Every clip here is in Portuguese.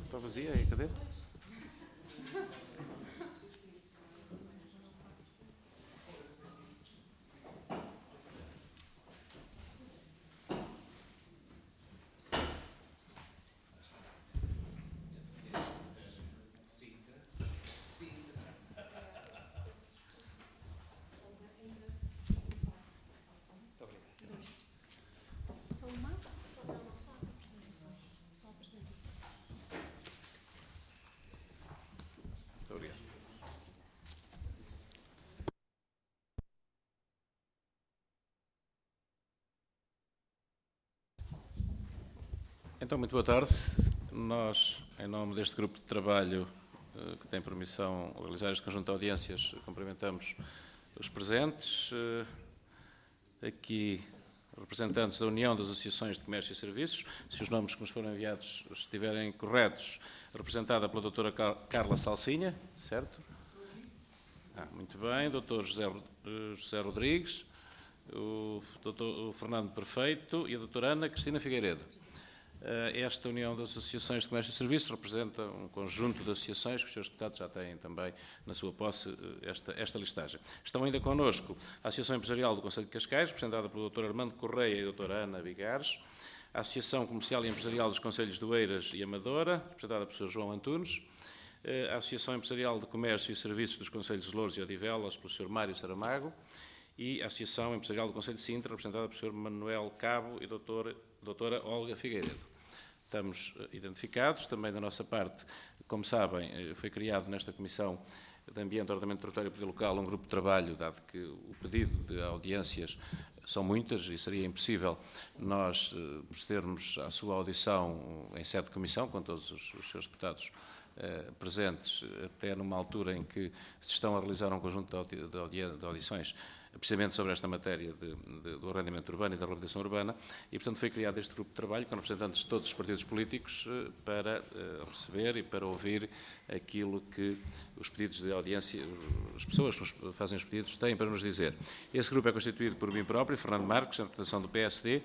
Está vazia aí a cadeira? Muito obrigado. Então, muito boa tarde. Nós, em nome deste grupo de trabalho que tem por missão realizar este conjunto de audiências, cumprimentamos os presentes. Aqui, representantes da União das Associações de Comércio e Serviços, se os nomes que nos foram enviados estiverem corretos, representada pela doutora Carla Salsinha, certo? Muito bem, doutor José Rodrigues, o Fernando Perfeito e a doutora Ana Cristina Figueiredo. Esta União das Associações de Comércio e Serviços representa um conjunto de associações que os senhores deputados já têm também na sua posse esta listagem. Estão ainda connosco a Associação Empresarial do Concelho de Cascais, representada pelo Dr. Armando Correia e a doutora Ana Vigares, a Associação Comercial e Empresarial dos Concelhos de Oeiras e Amadora, representada pelo Sr. João Antunes, a Associação Empresarial de Comércio e Serviços dos Concelhos de Louros e Odivelas, pelo Sr. Mário Saramago, e a Associação Empresarial do Concelho de Sintra, representada pelo Sr. Manuel Cabo e doutora Olga Figueiredo. Estamos identificados. Também da nossa parte, como sabem, foi criado nesta Comissão de Ambiente, Ordenamento Territorial e Poder Local um grupo de trabalho, dado que o pedido de audiências são muitas e seria impossível nós procedermos à sua audição em sede de comissão, com todos os seus deputados presentes, até numa altura em que se estão a realizar um conjunto de audições precisamente sobre esta matéria do arrendamento urbano e da reabilitação urbana, e, portanto, foi criado este grupo de trabalho com representantes de todos os partidos políticos para receber e para ouvir aquilo que os pedidos de audiência, as pessoas que nos fazem os pedidos, têm para nos dizer. Esse grupo é constituído por mim próprio, Fernando Marques, na representação do PSD.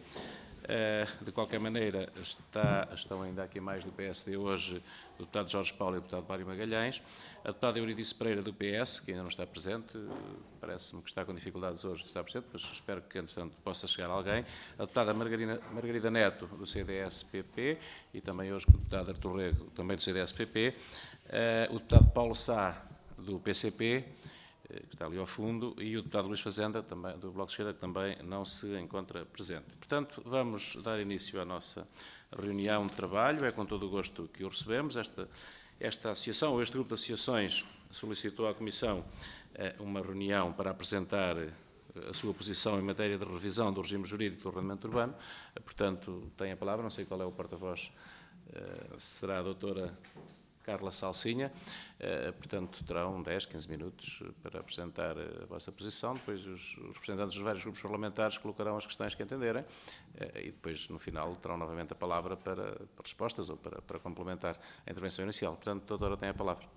De qualquer maneira, estão ainda aqui mais do PSD hoje o deputado Jorge Paulo e o deputado Mário Magalhães, a deputada Euridice Pereira do PS, que ainda não está presente, parece-me que está com dificuldades hoje de estar presente, mas espero que, entretanto, possa chegar alguém, a deputada Margarida Neto, do CDS-PP, e também hoje o deputado Artur Rego, também do CDS-PP, o deputado Paulo Sá, do PCP, que está ali ao fundo, e o deputado Luís Fazenda, também, do Bloco de Esquerda, que também não se encontra presente. Portanto, vamos dar início à nossa reunião de trabalho. É com todo o gosto que o recebemos. Esta associação, ou este grupo de associações, solicitou à Comissão uma reunião para apresentar a sua posição em matéria de revisão do regime jurídico do arrendamento urbano. Portanto, tem a palavra, não sei qual é o porta-voz, será a doutora Carla Salsinha, portanto terão 10, 15 minutos para apresentar a vossa posição, depois os representantes dos vários grupos parlamentares colocarão as questões que entenderem e depois no final terão novamente a palavra para respostas ou para complementar a intervenção inicial. Portanto, a doutora tem a palavra.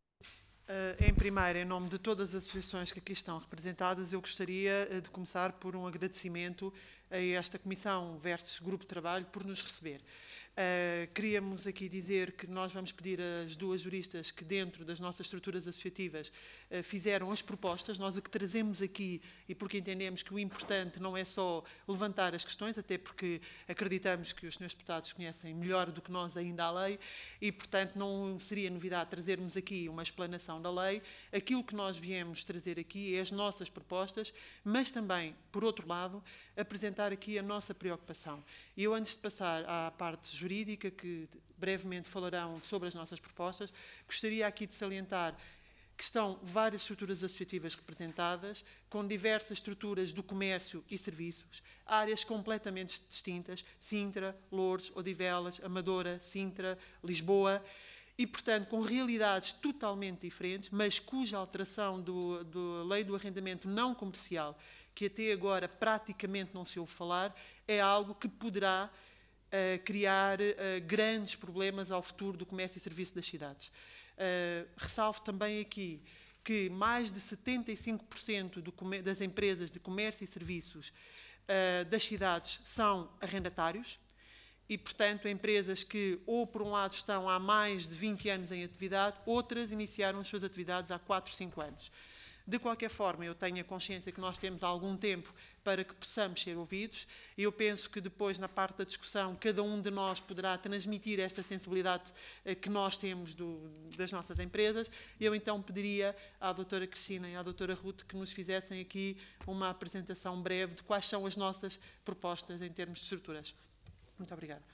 Em primeiro, em nome de todas as associações que aqui estão representadas, eu gostaria de começar por um agradecimento a esta Comissão versus Grupo de Trabalho por nos receber. Queríamos aqui dizer que nós vamos pedir às duas juristas que dentro das nossas estruturas associativas fizeram as propostas. Nós o que trazemos aqui, e porque entendemos que o importante não é só levantar as questões, até porque acreditamos que os senhores deputados conhecem melhor do que nós ainda a lei e, portanto, não seria novidade trazermos aqui uma explanação da lei. Aquilo que nós viemos trazer aqui é as nossas propostas, mas também, por outro lado, apresentar aqui a nossa preocupação. E eu, antes de passar à parte jurídica, que brevemente falarão sobre as nossas propostas, gostaria aqui de salientar que estão várias estruturas associativas representadas, com diversas estruturas do comércio e serviços, áreas completamente distintas, Sintra, Loures, Odivelas, Amadora, Sintra, Lisboa, e, portanto, com realidades totalmente diferentes, mas cuja alteração da lei do arrendamento não comercial, que até agora praticamente não se ouve falar, é algo que poderá criar grandes problemas ao futuro do comércio e serviço das cidades. Ressalvo também aqui que mais de 75% das empresas de comércio e serviços das cidades são arrendatários e, portanto, empresas que, ou por um lado, estão há mais de 20 anos em atividade, outras iniciaram as suas atividades há 4, 5 anos. De qualquer forma, eu tenho a consciência que nós temos algum tempo para que possamos ser ouvidos. Eu penso que depois, na parte da discussão, cada um de nós poderá transmitir esta sensibilidade que nós temos das nossas empresas. Eu então pediria à doutora Cristina e à doutora Ruth que nos fizessem aqui uma apresentação breve de quais são as nossas propostas em termos de estruturas. Muito obrigada.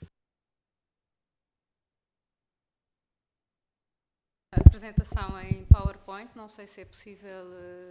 A apresentação em PowerPoint, não sei se é possível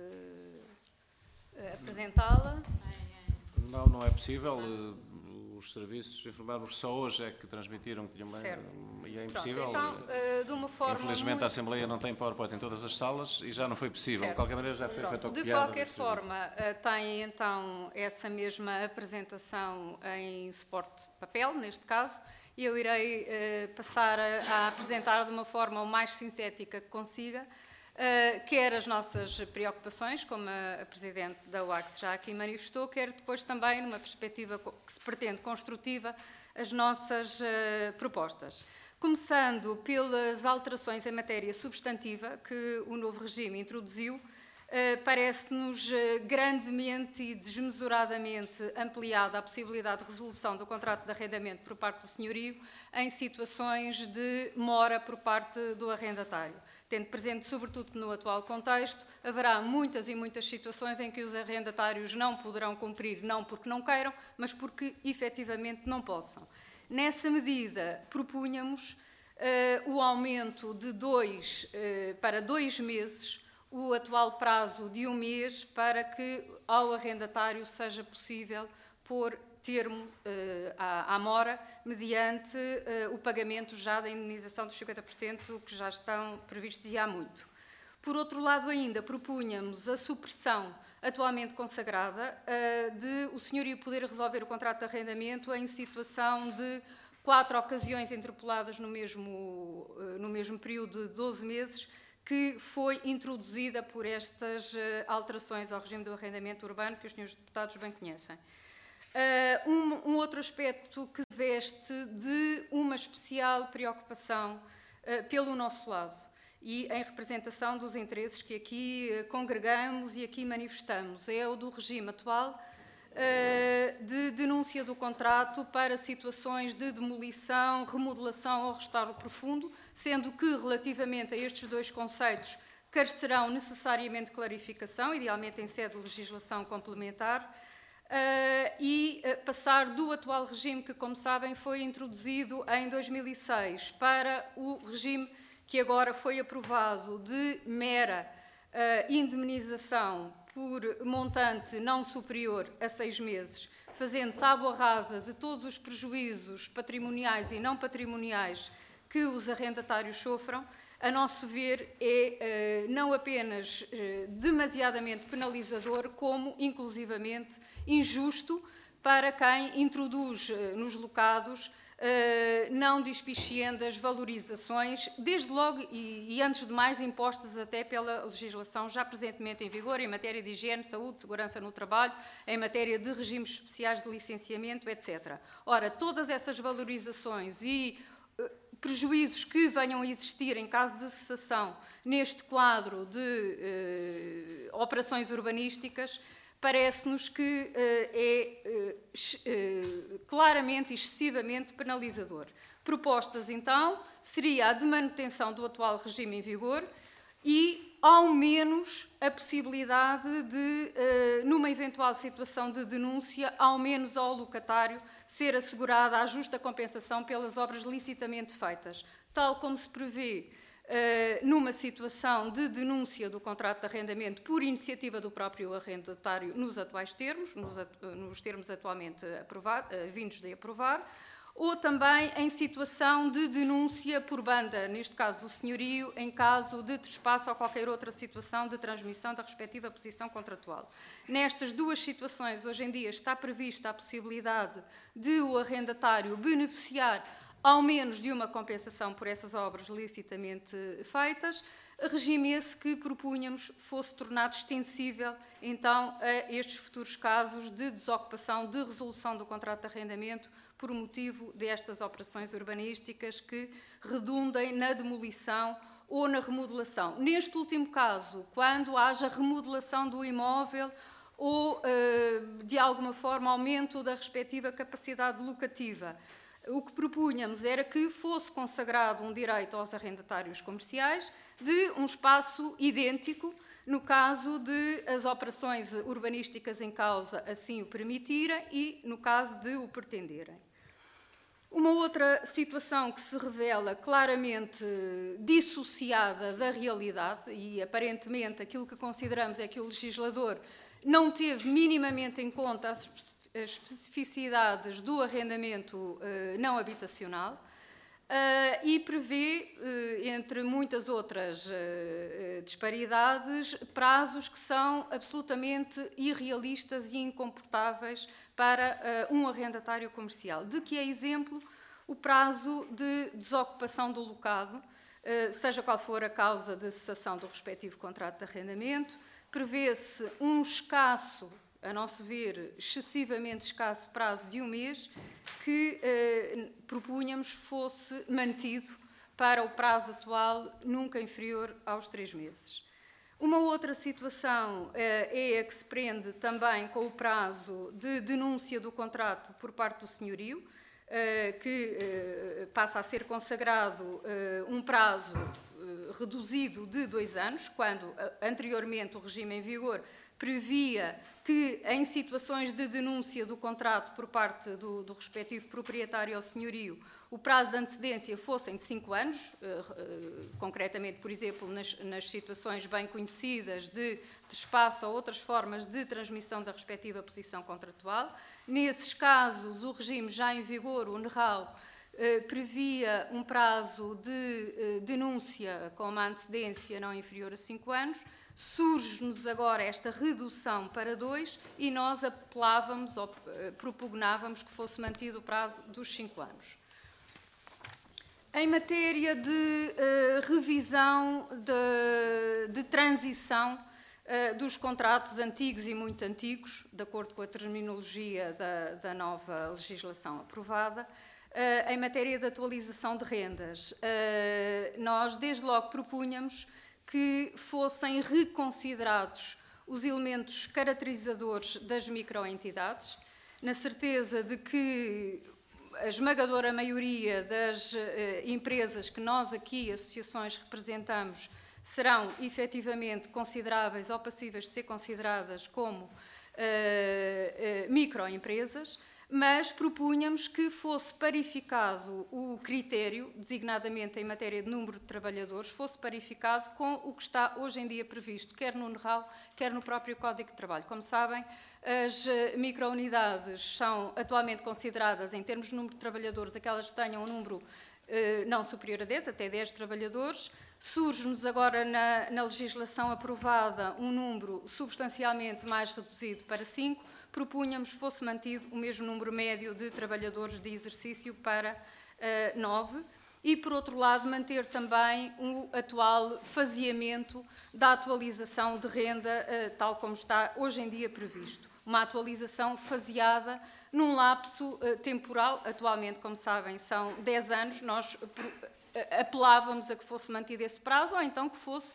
apresentá-la. Não, não é possível. Os serviços informaram-nos só hoje é que transmitiram que e é impossível. Pronto, então, de uma forma infelizmente muito... a Assembleia não tem PowerPoint em todas as salas e já não foi possível. Certo. De qualquer maneira já foi feito ao De qualquer forma, tem então essa mesma apresentação em suporte papel, neste caso, e eu irei passar a apresentar de uma forma o mais sintética que consiga, quer as nossas preocupações, como a Presidente da UACS já aqui manifestou, quer depois também, numa perspectiva que se pretende construtiva, as nossas propostas. Começando pelas alterações em matéria substantiva que o novo regime introduziu, parece-nos grandemente e desmesuradamente ampliada a possibilidade de resolução do contrato de arrendamento por parte do senhorio em situações de mora por parte do arrendatário. Tendo presente, sobretudo, que no atual contexto haverá muitas e muitas situações em que os arrendatários não poderão cumprir, não porque não queiram, mas porque efetivamente não possam. Nessa medida, propunhamos o aumento de 2 para 2 meses, o atual prazo de 1 mês, para que ao arrendatário seja possível pôr termo à mora, mediante o pagamento já da indemnização dos 50% que já estão previstos e há muito. Por outro lado ainda, propunhamos a supressão atualmente consagrada de o senhorio poder resolver o contrato de arrendamento em situação de 4 ocasiões interpoladas no mesmo período de 12 meses, que foi introduzida por estas alterações ao regime do arrendamento urbano, que os senhores deputados bem conhecem. Um outro aspecto que veste de uma especial preocupação pelo nosso lado e em representação dos interesses que aqui congregamos e aqui manifestamos, é o do regime atual de denúncia do contrato para situações de demolição, remodelação ou restauro profundo, sendo que, relativamente a estes 2 conceitos, carecerão necessariamente clarificação, idealmente em sede de legislação complementar, e passar do atual regime que, como sabem, foi introduzido em 2006 para o regime que agora foi aprovado de mera indemnização por montante não superior a 6 meses, fazendo tábua rasa de todos os prejuízos patrimoniais e não patrimoniais que os arrendatários sofram, a nosso ver, é não apenas demasiadamente penalizador, como, inclusivamente, injusto para quem introduz nos locados não dispiciendas valorizações, desde logo e antes de mais impostas até pela legislação já presentemente em vigor em matéria de higiene, saúde, segurança no trabalho, em matéria de regimes especiais de licenciamento, etc. Ora, todas essas valorizações e prejuízos que venham a existir em caso de cessação neste quadro de operações urbanísticas, parece-nos que é claramente e excessivamente penalizador. Propostas, então, seria a de manutenção do atual regime em vigor e, ao menos, a possibilidade de, numa eventual situação de denúncia, ao menos ao locatário, ser assegurada a justa compensação pelas obras licitamente feitas, tal como se prevê numa situação de denúncia do contrato de arrendamento por iniciativa do próprio arrendatário nos atuais termos, nos termos atualmente vindos de aprovar, ou também em situação de denúncia por banda, neste caso do senhorio, em caso de trespasso ou qualquer outra situação de transmissão da respectiva posição contratual. Nestas 2 situações, hoje em dia, está prevista a possibilidade de o arrendatário beneficiar ao menos de uma compensação por essas obras licitamente feitas, regime esse que propunhamos fosse tornado extensível, então, a estes futuros casos de desocupação, de resolução do contrato de arrendamento por motivo destas operações urbanísticas que redundem na demolição ou na remodelação. Neste último caso, quando haja remodelação do imóvel ou, de alguma forma, aumento da respectiva capacidade locativa. O que propunhamos era que fosse consagrado um direito aos arrendatários comerciais de um espaço idêntico, no caso de as operações urbanísticas em causa assim o permitirem e no caso de o pretenderem. Uma outra situação que se revela claramente dissociada da realidade, e aparentemente aquilo que consideramos é que o legislador não teve minimamente em conta as especificidades do arrendamento não habitacional e prevê, entre muitas outras disparidades, prazos que são absolutamente irrealistas e incomportáveis para um arrendatário comercial. De que é exemplo o prazo de desocupação do locado, seja qual for a causa de cessação do respectivo contrato de arrendamento. Prevê-se um escasso, a nosso ver, excessivamente escasso prazo de 1 mês, que propunhamos fosse mantido para o prazo atual, nunca inferior aos 3 meses. Uma outra situação é a que se prende também com o prazo de denúncia do contrato por parte do senhorio, que passa a ser consagrado um prazo reduzido de 2 anos, quando anteriormente o regime em vigor previa que, em situações de denúncia do contrato por parte do respectivo proprietário ao senhorio, o prazo de antecedência fossem de 5 anos, concretamente, por exemplo, nas situações bem conhecidas de trespasso ou outras formas de transmissão da respectiva posição contratual. Nesses casos, o regime já em vigor, o NRAL, previa um prazo de denúncia com uma antecedência não inferior a 5 anos. Surge-nos agora esta redução para 2 e nós apelávamos ou propugnávamos que fosse mantido o prazo dos 5 anos. Em matéria de revisão, de transição dos contratos antigos e muito antigos, de acordo com a terminologia da nova legislação aprovada, em matéria de atualização de rendas, nós desde logo propunhamos que fossem reconsiderados os elementos caracterizadores das microentidades, na certeza de que a esmagadora maioria das empresas que nós aqui, associações, representamos, serão efetivamente consideráveis ou passíveis de ser consideradas como microempresas, mas propunhamos que fosse parificado o critério, designadamente em matéria de número de trabalhadores, fosse parificado com o que está hoje em dia previsto, quer no NRAL, quer no próprio Código de Trabalho. Como sabem, as microunidades são atualmente consideradas, em termos de número de trabalhadores, aquelas que tenham um número não superior a 10, até 10 trabalhadores. Surge-nos agora na legislação aprovada um número substancialmente mais reduzido para 5, propunhamos fosse mantido o mesmo número médio de trabalhadores de exercício para 9 e, por outro lado, manter também o atual faseamento da atualização de renda, tal como está hoje em dia previsto. Uma atualização faseada num lapso temporal, atualmente, como sabem, são 10 anos, nós apelávamos a que fosse mantido esse prazo ou então que fosse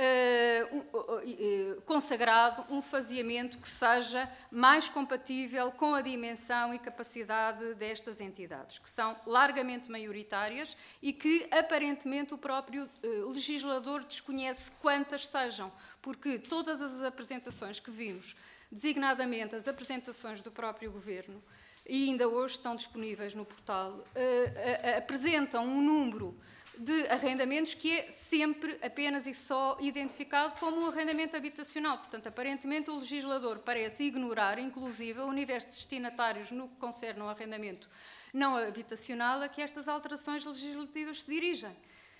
consagrado um faseamento que seja mais compatível com a dimensão e capacidade destas entidades, que são largamente maioritárias e que, aparentemente, o próprio legislador desconhece quantas sejam, porque todas as apresentações que vimos, designadamente as apresentações do próprio Governo, e ainda hoje estão disponíveis no portal, apresentam um número de arrendamentos que é sempre, apenas e só identificado como um arrendamento habitacional. Portanto, aparentemente, o legislador parece ignorar, inclusive, o universo de destinatários no que concerne ao arrendamento não habitacional a que estas alterações legislativas se dirigem.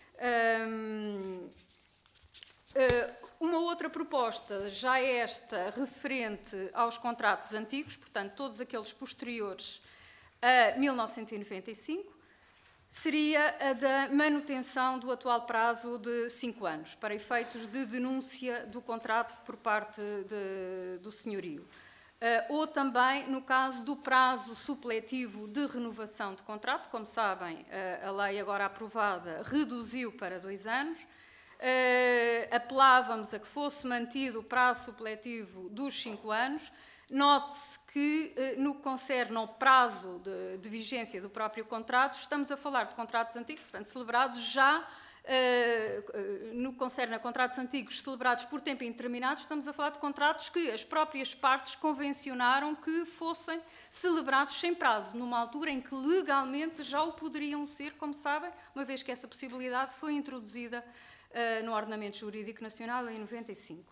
Uma outra proposta, já esta referente aos contratos antigos, portanto, todos aqueles posteriores a 1995, seria a da manutenção do atual prazo de 5 anos, para efeitos de denúncia do contrato por parte do senhorio. ou também no caso do prazo supletivo de renovação de contrato. Como sabem, a lei agora aprovada reduziu para 2 anos. Apelávamos a que fosse mantido o prazo supletivo dos 5 anos. Note-se que, no que concerne ao prazo de vigência do próprio contrato, estamos a falar de contratos antigos, portanto, celebrados já, no que concerne a contratos antigos celebrados por tempo indeterminado, estamos a falar de contratos que as próprias partes convencionaram que fossem celebrados sem prazo, numa altura em que legalmente já o poderiam ser, como sabem, uma vez que essa possibilidade foi introduzida no ordenamento jurídico nacional em 95.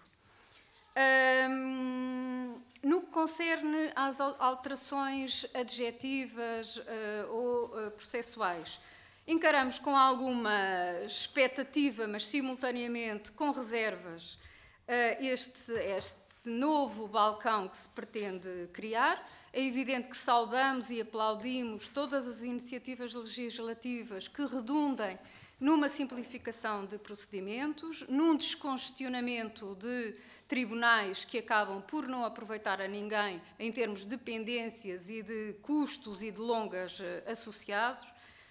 No que concerne às alterações adjetivas ou processuais, encaramos com alguma expectativa, mas simultaneamente com reservas, este novo balcão que se pretende criar. É evidente que saudamos e aplaudimos todas as iniciativas legislativas que redundem numa simplificação de procedimentos, num descongestionamento de tribunais que acabam por não aproveitar a ninguém em termos de pendências e de custos e de longas associados.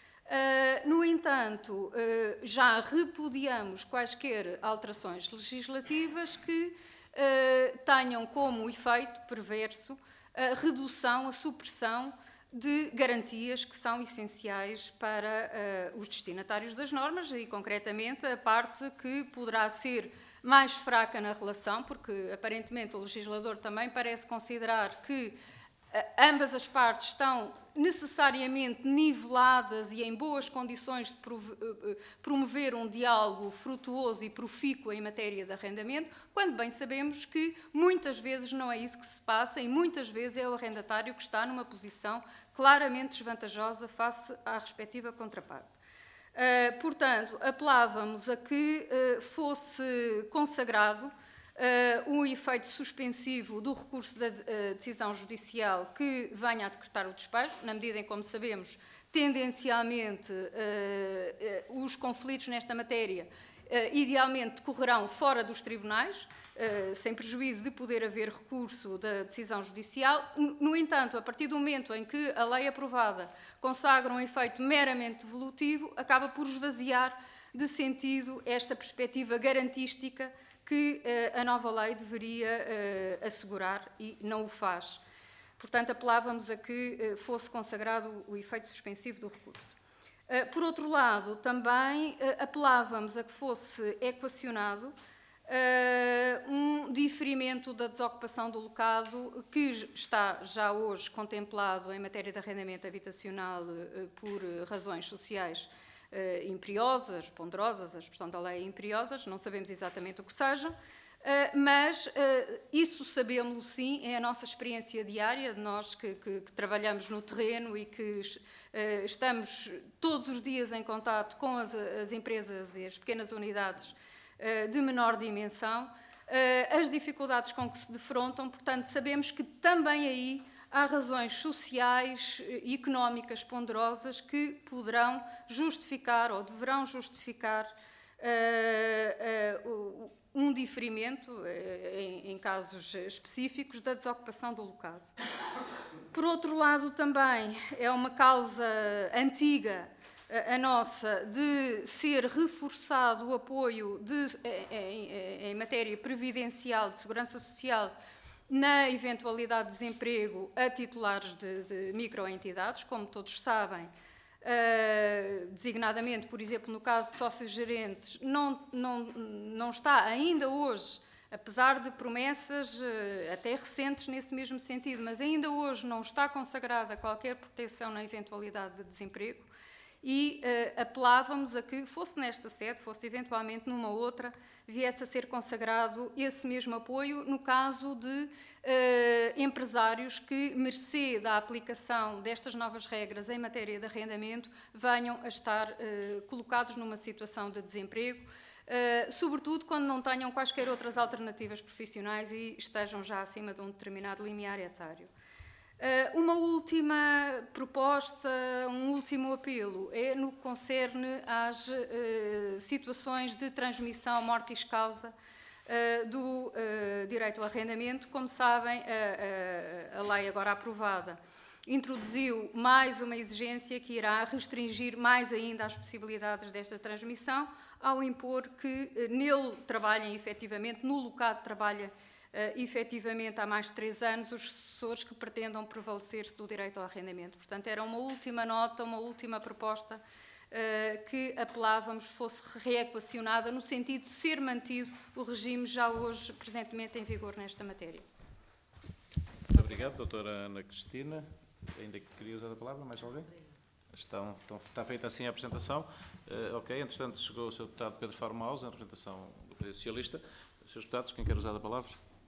No entanto, já repudiamos quaisquer alterações legislativas que tenham como efeito perverso a redução, a supressão de garantias que são essenciais para os destinatários das normas e, concretamente, a parte que poderá ser mais fraca na relação, porque, aparentemente, o legislador também parece considerar que ambas as partes estão necessariamente niveladas e em boas condições de promover um diálogo frutuoso e profícuo em matéria de arrendamento, quando bem sabemos que muitas vezes não é isso que se passa e muitas vezes é o arrendatário que está numa posição claramente desvantajosa face à respectiva contraparte. Portanto, apelávamos a que fosse consagrado o efeito suspensivo do recurso da decisão judicial que venha a decretar o despejo, na medida em que, como sabemos, tendencialmente os conflitos nesta matéria idealmente decorrerão fora dos tribunais, sem prejuízo de poder haver recurso da decisão judicial. No entanto, a partir do momento em que a lei aprovada consagra um efeito meramente devolutivo, acaba por esvaziar de sentido esta perspectiva garantística que a nova lei deveria assegurar e não o faz. Portanto, apelávamos a que fosse consagrado o efeito suspensivo do recurso. Por outro lado, também apelávamos a que fosse equacionado um diferimento da desocupação do locado que está já hoje contemplado em matéria de arrendamento habitacional por razões sociais imperiosas, ponderosas, a expressão da lei é imperiosas, não sabemos exatamente o que sejam, mas isso sabemos sim, é a nossa experiência diária, de nós que trabalhamos no terreno e que estamos todos os dias em contato com as empresas e as pequenas unidades de menor dimensão, as dificuldades com que se defrontam. Portanto, sabemos que também aí há razões sociais e económicas ponderosas que poderão justificar ou deverão justificar um diferimento, em casos específicos, da desocupação do locado. Por outro lado, também é uma causa antiga a nossa de ser reforçado o apoio em matéria previdencial, de segurança social, na eventualidade de desemprego a titulares de microentidades, como todos sabem, designadamente, por exemplo, no caso de sócios gerentes, não está ainda hoje, apesar de promessas até recentes nesse mesmo sentido, mas ainda hoje não está consagrada qualquer proteção na eventualidade de desemprego. E apelávamos a que fosse nesta sede, fosse eventualmente numa outra, viesse a ser consagrado esse mesmo apoio no caso de empresários que, mercê da aplicação destas novas regras em matéria de arrendamento, venham a estar colocados numa situação de desemprego, sobretudo quando não tenham quaisquer outras alternativas profissionais e estejam já acima de um determinado limiar etário. Uma última proposta, um último apelo, é no que concerne às situações de transmissão mortis causa do direito ao arrendamento. Como sabem, a lei agora aprovada introduziu mais uma exigência que irá restringir mais ainda as possibilidades desta transmissão, ao impor que nele trabalhem efetivamente, no local trabalha efetivamente há mais de 3 anos, os sucessores que pretendam prevalecer-se do direito ao arrendamento. Portanto, era uma última nota, uma última proposta que apelávamos fosse reequacionada no sentido de ser mantido o regime já hoje, presentemente, em vigor nesta matéria. Muito obrigado, doutora Ana Cristina. Ainda queria usar a palavra, mais alguém? Está feita assim a apresentação. Ok, entretanto chegou o Sr. Deputado Pedro Faro Maus, em representação do Partido Socialista. Srs. Deputados, quem quer usar a palavra?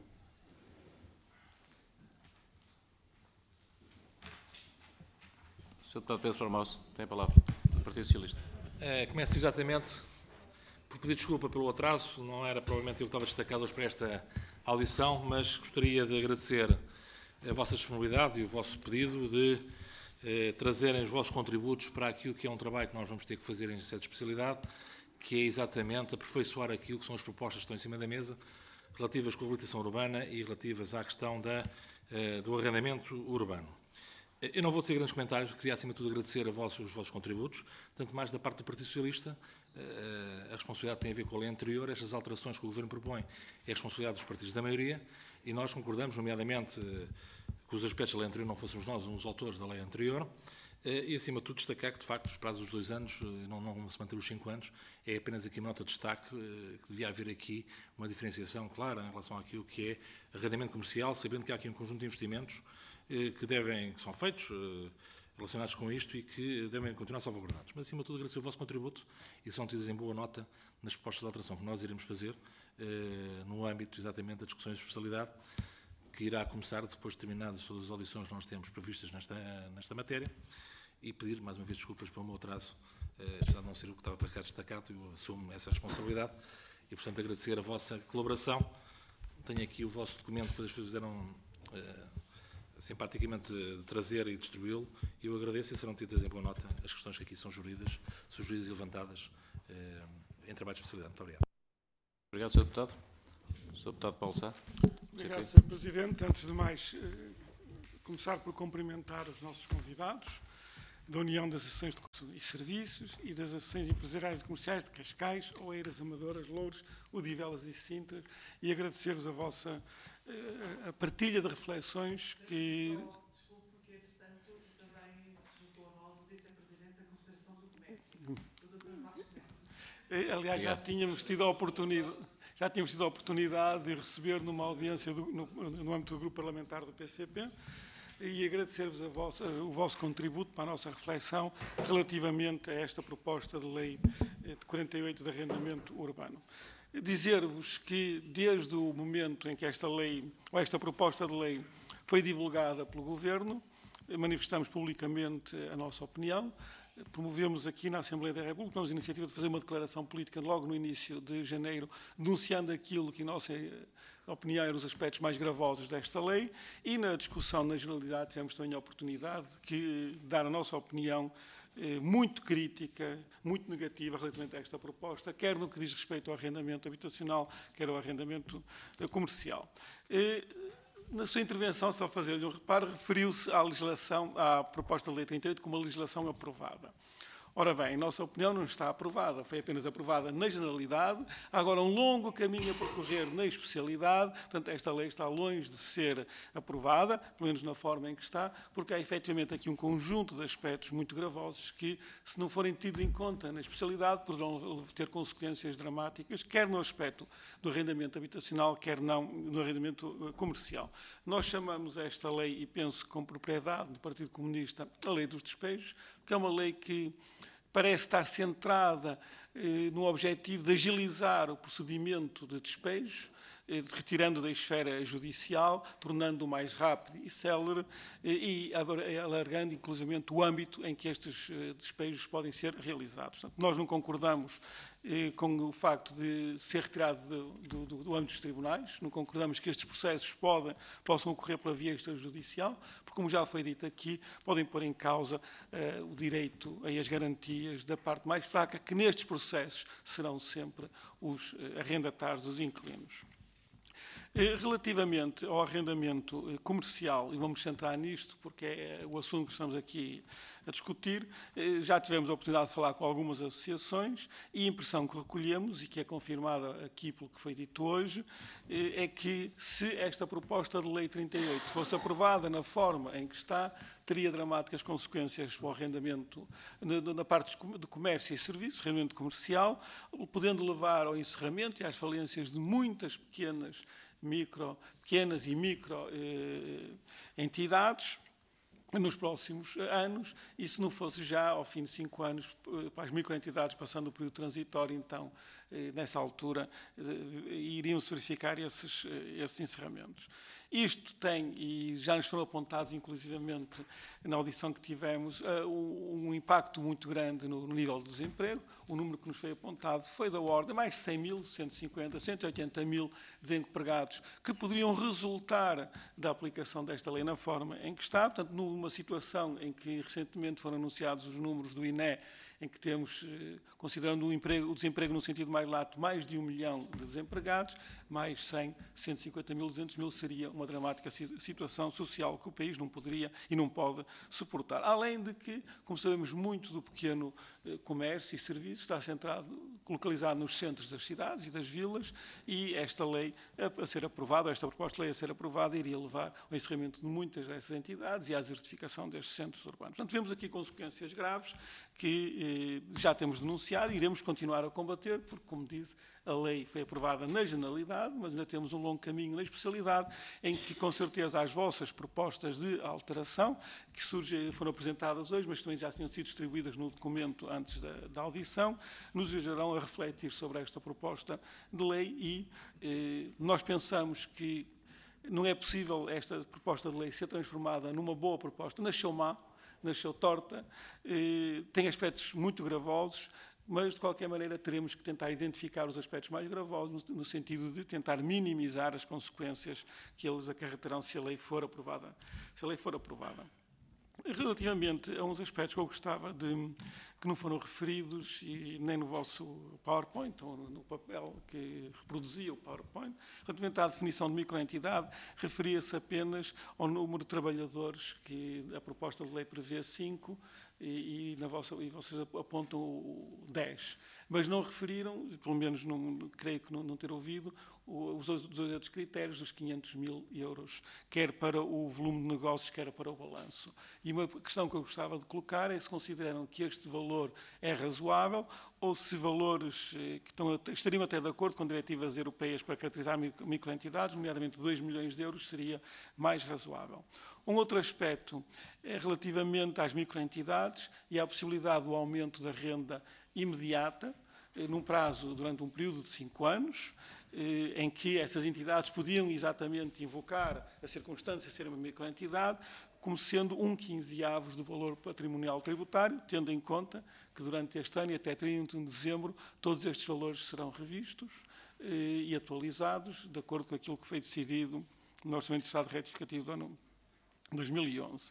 Sr. Deputado Pedro Faro Maus, tem a palavra, do Partido Socialista. Começo exatamente por pedir desculpa pelo atraso. Não era provavelmente eu que estava destacado hoje para esta audição, mas gostaria de agradecer a vossa disponibilidade e o vosso pedido de trazerem os vossos contributos para aquilo que é um trabalho que nós vamos ter que fazer em sede de especialidade, que é exatamente aperfeiçoar aquilo que são as propostas que estão em cima da mesa, relativas com a reabilitação urbana e relativas à questão do arrendamento urbano. Eu não vou ter grandes comentários, queria acima de tudo agradecer os vossos contributos, tanto mais da parte do Partido Socialista. A responsabilidade tem a ver com a lei anterior, estas alterações que o Governo propõe é a responsabilidade dos partidos da maioria, e nós concordamos, nomeadamente, que os aspectos da lei anterior não fôssemos nós os autores da lei anterior, e acima de tudo destacar que, de facto, os prazos dos 2 anos não se manter os 5 anos, é apenas aqui uma nota de destaque, que devia haver aqui uma diferenciação clara em relação àquilo que é arrendamento comercial, sabendo que há aqui um conjunto de investimentos que são feitos relacionados com isto e que devem continuar salvaguardados. Mas, acima de tudo, agradecer o vosso contributo e são tidos em boa nota nas propostas de alteração que nós iremos fazer no âmbito, exatamente, das discussões de especialidade, que irá começar depois de terminadas todas as audições que nós temos previstas nesta matéria, e pedir, mais uma vez, desculpas pelo meu atraso, apesar de não ser o que estava para cá destacado, eu assumo essa responsabilidade e, portanto, agradecer a vossa colaboração. Tenho aqui o vosso documento que vocês fizeram simpaticamente trazer e distribuí-lo, e eu agradeço e serão tidas em boa nota as questões que aqui são sugeridas e levantadas em trabalho de especialidade. Muito obrigado. Obrigado, Sr. Deputado. Sr. Deputado Paulo Sá. Obrigado, Sr. Presidente. Antes de mais, começar por cumprimentar os nossos convidados da União das Associações de Consumos e Serviços e das Associações Empresariais e Comerciais de Cascais, Oeiras, Amadoras, Louros, Odivelas e Sintra, e agradecer-vos a partilha de reflexões que... Desculpe, porque, entretanto, também se juntou a nós o Vice-Presidente da Confederação do Comércio, o Dr. Vasco Neto. Aliás, já tínhamos tido a oportunidade de receber numa audiência no âmbito do grupo parlamentar do PCP, e agradecer-vos o vosso contributo para a nossa reflexão relativamente a esta proposta de lei de 48 de arrendamento urbano. Dizer-vos que desde o momento em que esta proposta de lei foi divulgada pelo Governo, manifestamos publicamente a nossa opinião. Promovemos aqui na Assembleia da República, tomamos a iniciativa de fazer uma declaração política logo no início de janeiro, denunciando aquilo que, em nossa opinião, eram os aspectos mais gravosos desta lei, e na discussão na generalidade tivemos também a oportunidade de dar a nossa opinião muito crítica, muito negativa relativamente a esta proposta, quer no que diz respeito ao arrendamento habitacional, quer ao arrendamento comercial. Na sua intervenção, só fazer-lhe um reparo, referiu-se à proposta de lei 38 como uma legislação aprovada. Ora bem, em nossa opinião não está aprovada, foi apenas aprovada na generalidade, há agora um longo caminho a percorrer na especialidade, portanto esta lei está longe de ser aprovada, pelo menos na forma em que está, porque há efetivamente aqui um conjunto de aspectos muito gravosos que, se não forem tidos em conta na especialidade, poderão ter consequências dramáticas, quer no aspecto do arrendamento habitacional, quer não no arrendamento comercial. Nós chamamos esta lei, e penso com propriedade do Partido Comunista, a lei dos despejos, que é uma lei que parece estar centrada no objetivo de agilizar o procedimento de despejo, retirando da esfera judicial, tornando-o mais rápido e célere e alargando, inclusivamente, o âmbito em que estes despejos podem ser realizados. Portanto, nós não concordamos com o facto de ser retirado do âmbito dos tribunais, não concordamos que estes processos possam ocorrer pela via extrajudicial, porque, como já foi dito aqui, podem pôr em causa o direito e as garantias da parte mais fraca, que nestes processos serão sempre os arrendatários, os inquilinos. Relativamente ao arrendamento comercial, e vamos centrar nisto porque é o assunto que estamos aqui a discutir, já tivemos a oportunidade de falar com algumas associações e a impressão que recolhemos, e que é confirmada aqui pelo que foi dito hoje, é que se esta proposta de lei 38 fosse aprovada na forma em que está, teria dramáticas consequências para o arrendamento na parte do comércio e serviços, arrendamento comercial, podendo levar ao encerramento e às falências de muitas pequenas e micro entidades nos próximos anos, e se não fosse já ao fim de 5 anos para as microentidades passando o período transitório, então nessa altura iriam-se verificar esses encerramentos. Isto tem, e já nos foram apontados inclusivamente na audição que tivemos, um impacto muito grande no nível de desemprego. O número que nos foi apontado foi da ordem de mais de 100 mil, 150, 180 mil desempregados que poderiam resultar da aplicação desta lei na forma em que está. Portanto, numa situação em que recentemente foram anunciados os números do INE, em que temos, considerando o desemprego no sentido mais lato, mais de 1 milhão de desempregados, mais 100, 150 mil, 200 mil, seria uma dramática situação social que o país não poderia e não pode suportar. Além de que, como sabemos, muito do pequeno comércio e serviços está localizado nos centros das cidades e das vilas, e esta lei a ser aprovada, esta proposta de lei a ser aprovada, iria levar ao encerramento de muitas dessas entidades e à desertificação destes centros urbanos. Portanto, vemos aqui consequências graves que já temos denunciado e iremos continuar a combater, porque, como disse, a lei foi aprovada na generalidade, mas ainda temos um longo caminho na especialidade, em que, com certeza, as vossas propostas de alteração, que foram apresentadas hoje, mas também já tinham sido distribuídas no documento antes da audição, nos ajudarão a refletir sobre esta proposta de lei e nós pensamos que não é possível esta proposta de lei ser transformada numa boa proposta. Nasceu má, nasceu torta, tem aspectos muito gravosos, mas, de qualquer maneira, teremos que tentar identificar os aspectos mais gravosos no sentido de tentar minimizar as consequências que eles acarretarão se a lei for aprovada. Relativamente a uns aspectos que eu gostava que não foram referidos e nem no vosso PowerPoint ou no papel que reproduzia o PowerPoint, relativamente à definição de microentidade, referia-se apenas ao número de trabalhadores que a proposta de lei prevê 5 e vocês apontam 10. Mas não referiram, pelo menos creio que não ter ouvido, os outros critérios dos 500 mil euros, quer para o volume de negócios, quer para o balanço. E uma questão que eu gostava de colocar é se consideram que este valor é razoável ou se valores que estariam até de acordo com diretivas europeias para caracterizar microentidades, nomeadamente 2 milhões de euros, seria mais razoável. Um outro aspecto é relativamente às microentidades e à possibilidade do aumento da renda imediata, num prazo, durante um período de 5 anos, em que essas entidades podiam exatamente invocar a circunstância de ser uma microentidade, como sendo 1/15 do valor patrimonial tributário, tendo em conta que durante este ano e até 31 de dezembro todos estes valores serão revistos e atualizados, de acordo com aquilo que foi decidido no Orçamento de Estado Retificativo do ano 2011.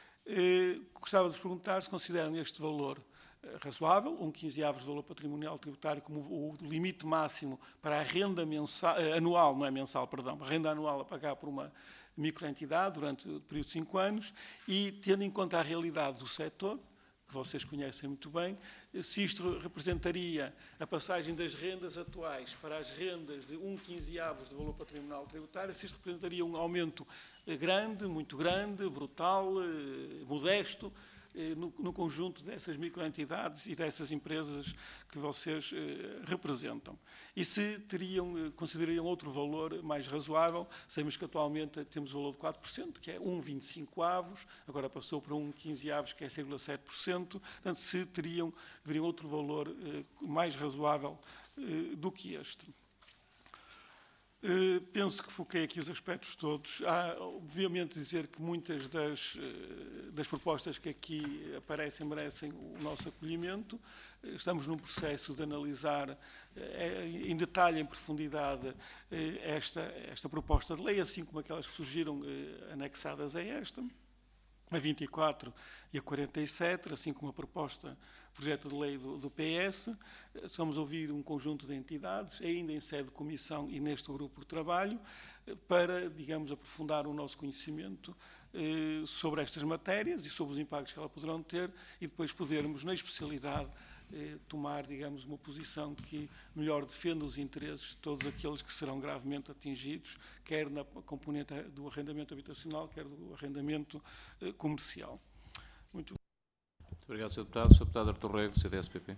Gostava de vos perguntar se consideram este valor razoável, 1/15 do valor patrimonial tributário como o limite máximo para a renda anual, não é mensal, perdão, a renda anual a pagar por uma microentidade durante o período de 5 anos, e tendo em conta a realidade do setor, que vocês conhecem muito bem, se isto representaria a passagem das rendas atuais para as rendas de 1/15 do valor patrimonial tributário, se isto representaria um aumento grande, muito grande, brutal, modesto, no conjunto dessas microentidades e dessas empresas que vocês representam. E se considerariam outro valor mais razoável, sabemos que atualmente temos o valor de 4%, que é 1/25, agora passou para 1/15, que é 0,7%, portanto, se veriam outro valor mais razoável do que este. Penso que foquei aqui os aspectos todos. Há, obviamente, dizer que muitas das propostas que aqui aparecem merecem o nosso acolhimento. Estamos num processo de analisar em detalhe, em profundidade, esta proposta de lei, assim como aquelas que surgiram anexadas a esta, a 24 e a 47, assim como a proposta, projeto de lei do PS. Estamos a ouvir um conjunto de entidades, ainda em sede de comissão e neste grupo de trabalho, para, digamos, aprofundar o nosso conhecimento sobre estas matérias e sobre os impactos que elas poderão ter e depois podermos, na especialidade, tomar, digamos, uma posição que melhor defenda os interesses de todos aqueles que serão gravemente atingidos, quer na componente do arrendamento habitacional, quer do arrendamento comercial. Muito obrigado, Sr. Deputado. Sr. Deputado Artur Rego, CDS-PP.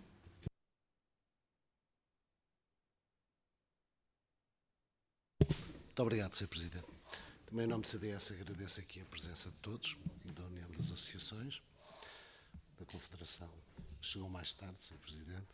Muito obrigado, Sr. Presidente. Também em nome do CDS agradeço aqui a presença de todos, da União das Associações, da Confederação. Chegou mais tarde, Sr. Presidente.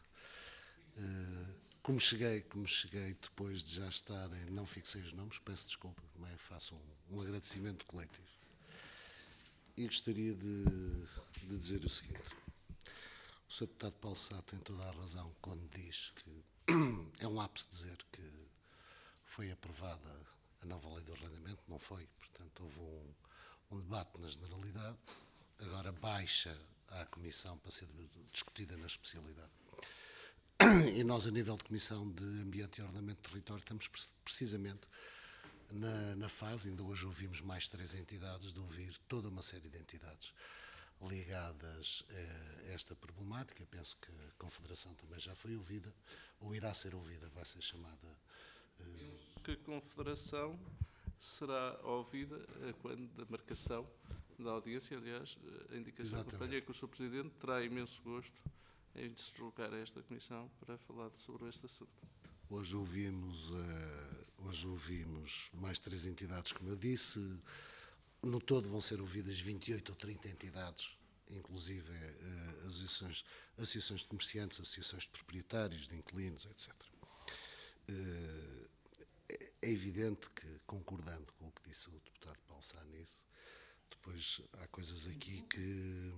Como cheguei depois de já estarem, não fixei os nomes, peço desculpa, também faço um agradecimento coletivo. E gostaria de dizer o seguinte. O Sr. Deputado Paulo Sá tem toda a razão quando diz que é um ápice dizer que foi aprovada a nova lei do arrendamento, não foi, portanto houve um debate na generalidade, agora baixa à Comissão para ser discutida na especialidade. E nós, a nível de Comissão de Ambiente e Ordenamento do Território, estamos precisamente na fase, ainda hoje ouvimos mais 3 entidades, de ouvir toda uma série de entidades ligadas a esta problemática. Penso que a Confederação também já foi ouvida, ou irá ser ouvida, vai ser chamada. Penso que a Confederação será ouvida quando da marcação da audiência. Aliás, a indicação que eu tenho é que o Sr. Presidente terá imenso gosto em se deslocar a esta Comissão para falar sobre este assunto. Hoje ouvimos mais 3 entidades, como eu disse. No todo vão ser ouvidas 28 ou 30 entidades, inclusive associações de comerciantes, associações de proprietários, de inquilinos, etc. É evidente que, concordando com o que disse o deputado Paulo Sá nisso, depois há coisas aqui que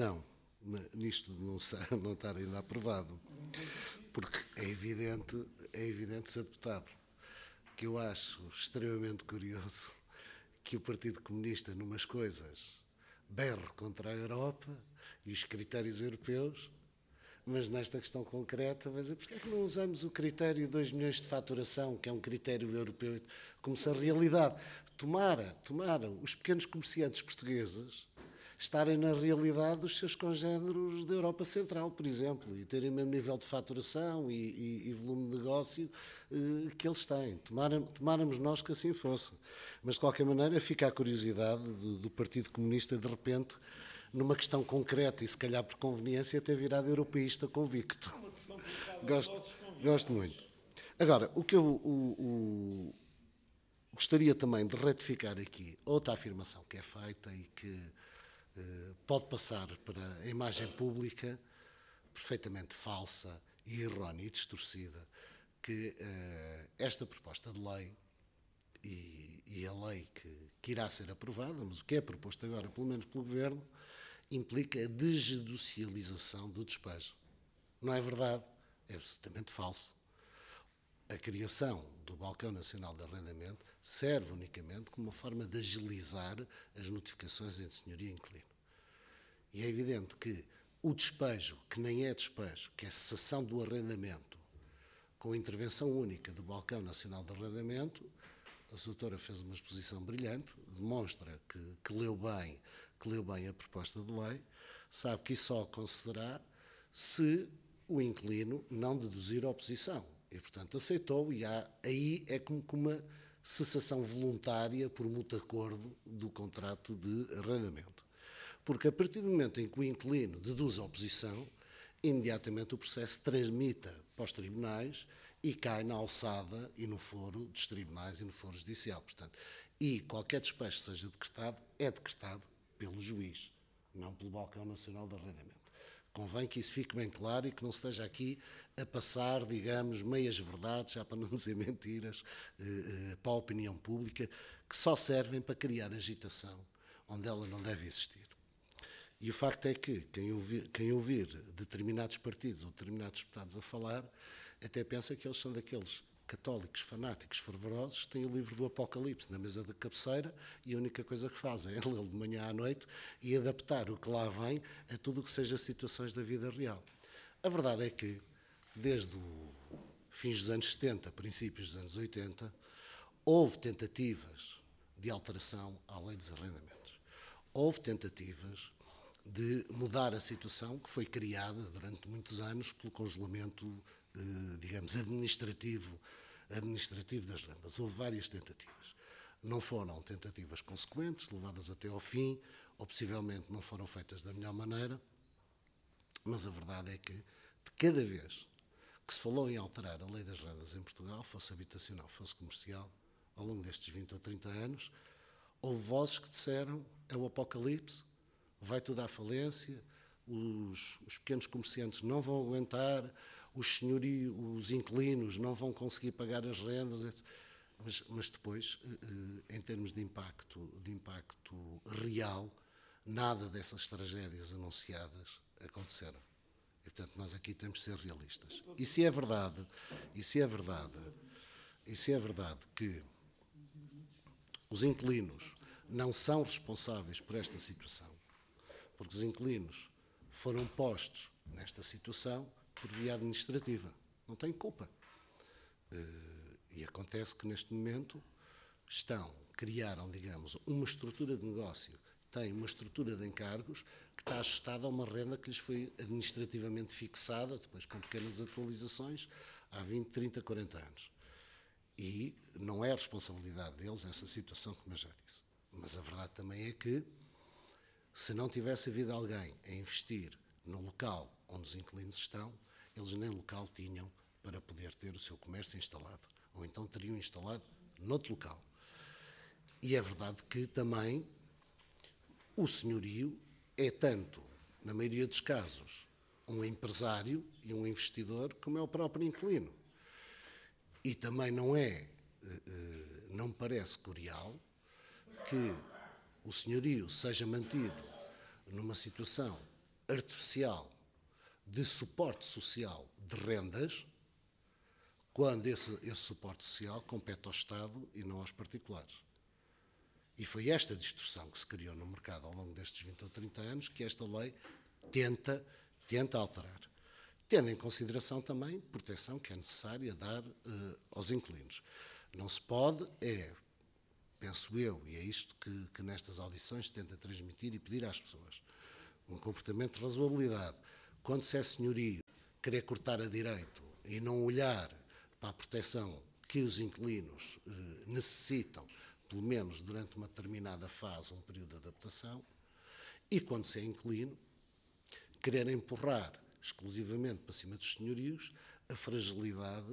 nisto não está ainda aprovado, porque é evidente, Sr. Deputado, que eu acho extremamente curioso que o Partido Comunista, numas coisas, berre contra a Europa e os critérios europeus, mas nesta questão concreta, vai dizer, porque é que não usamos o critério de 2 milhões de faturação, que é um critério europeu, como se a realidade tomara os pequenos comerciantes portugueses estarem na realidade dos seus congêneros da Europa Central, por exemplo, e terem o mesmo nível de faturação e volume de negócio que eles têm. Tomáramos nós que assim fosse. Mas, de qualquer maneira, fica a curiosidade do Partido Comunista, de repente, numa questão concreta e, se calhar por conveniência, ter virado europeísta convicto. Gosto muito. Agora, o que eu gostaria também de ratificar aqui, outra afirmação que é feita e que pode passar para a imagem pública perfeitamente falsa e errónea e distorcida, que esta proposta de lei e a lei que irá ser aprovada, mas o que é proposto agora, pelo menos pelo Governo, implica a desjudicialização do despejo. Não é verdade, é absolutamente falso. A criação do Balcão Nacional de Arrendamento serve unicamente como uma forma de agilizar as notificações entre senhoria e inquilino. E é evidente que o despejo, que nem é despejo, que é cessação do arrendamento, com a intervenção única do Balcão Nacional de Arrendamento, a doutora fez uma exposição brilhante, demonstra que leu bem a proposta de lei, sabe que isso só concederá se o inquilino não deduzir a oposição. E, portanto, aceitou, e aí é como uma cessação voluntária por mútuo acordo do contrato de arrendamento. Porque a partir do momento em que o inquilino deduz a oposição, imediatamente o processo transmita para os tribunais e cai na alçada e no foro dos tribunais e no foro judicial. Portanto, e qualquer despejo que seja decretado, é decretado pelo juiz, não pelo Balcão Nacional de Arrendamento. Convém que isso fique bem claro e que não se esteja aqui a passar, digamos, meias verdades, já para não dizer mentiras, para a opinião pública, que só servem para criar agitação onde ela não deve existir. E o facto é que quem ouvir determinados partidos ou determinados deputados a falar, até pensa que eles são daqueles católicos fanáticos fervorosos que têm o livro do Apocalipse na mesa da cabeceira e a única coisa que fazem é lê-lo de manhã à noite e adaptar o que lá vem a tudo o que seja situações da vida real. A verdade é que, desde os fins dos anos 70, princípios dos anos 80, houve tentativas de alteração à lei dos arrendamentos. Houve tentativas de mudar a situação que foi criada durante muitos anos pelo congelamento, digamos, administrativo das rendas. Houve várias tentativas. Não foram tentativas consequentes, levadas até ao fim, ou possivelmente não foram feitas da melhor maneira, mas a verdade é que, de cada vez que se falou em alterar a lei das rendas em Portugal, fosse habitacional, fosse comercial, ao longo destes 20 ou 30 anos, houve vozes que disseram: é o apocalipse, vai tudo à falência, os pequenos comerciantes não vão aguentar, os inquilinos não vão conseguir pagar as rendas, etc. Mas depois, em termos de impacto real, nada dessas tragédias anunciadas aconteceram. E, portanto, nós aqui temos de ser realistas. E se é verdade que os inquilinos não são responsáveis por esta situação, porque os inquilinos foram postos nesta situação por via administrativa. Não têm culpa. E acontece que, neste momento, criaram, digamos, uma estrutura de negócio, têm uma estrutura de encargos que está ajustada a uma renda que lhes foi administrativamente fixada, depois com pequenas atualizações, há 20, 30, 40 anos. E não é a responsabilidade deles essa situação, como eu já disse. Mas a verdade também é que, se não tivesse havido alguém a investir no local onde os inquilinos estão, eles nem local tinham para poder ter o seu comércio instalado. Ou então teriam instalado noutro local. E é verdade que também o senhorio é tanto, na maioria dos casos, um empresário e um investidor, como é o próprio inquilino. E também não me parece curial que o senhorio seja mantido numa situação artificial de suporte social de rendas, quando esse suporte social compete ao Estado e não aos particulares. E foi esta distorção que se criou no mercado ao longo destes 20 ou 30 anos que esta lei tenta alterar. Tendo em consideração também a proteção que é necessária dar aos inquilinos. Não se pode, penso eu, e é isto que nestas audições se tenta transmitir e pedir às pessoas, um comportamento de razoabilidade. Quando se é senhorio, querer cortar a direito e não olhar para a proteção que os inquilinos necessitam, pelo menos durante uma determinada fase, um período de adaptação, e quando se é inquilino, querer empurrar exclusivamente para cima dos senhorios a fragilidade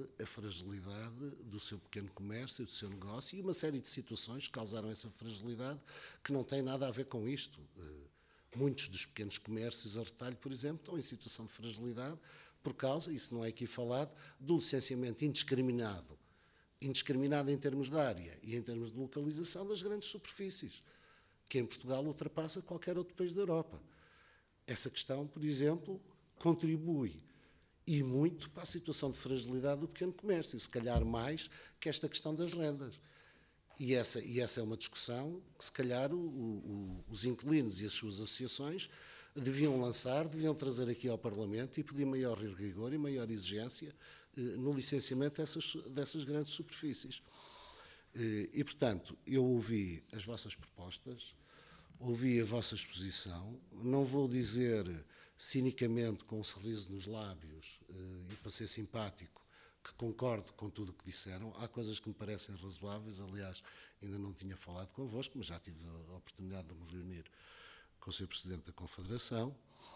do seu pequeno comércio, do seu negócio, e uma série de situações que causaram essa fragilidade que não têm nada a ver com isto. Muitos dos pequenos comércios a retalho, por exemplo, estão em situação de fragilidade por causa, isso não é aqui falado, do licenciamento indiscriminado em termos de área e em termos de localização das grandes superfícies, que em Portugal ultrapassa qualquer outro país da Europa. Essa questão, por exemplo, contribui e muito para a situação de fragilidade do pequeno comércio, se calhar mais que esta questão das rendas. E essa é uma discussão que, se calhar, os inquilinos e as suas associações deviam trazer aqui ao Parlamento e pedir maior rigor e maior exigência no licenciamento dessas grandes superfícies. E, portanto, eu ouvi as vossas propostas, ouvi a vossa exposição, não vou dizer cinicamente, com um sorriso nos lábios e para ser simpático, que concordo com tudo o que disseram. Há coisas que me parecem razoáveis, aliás, ainda não tinha falado convosco, mas já tive a oportunidade de me reunir com o Sr. Presidente da Confederação.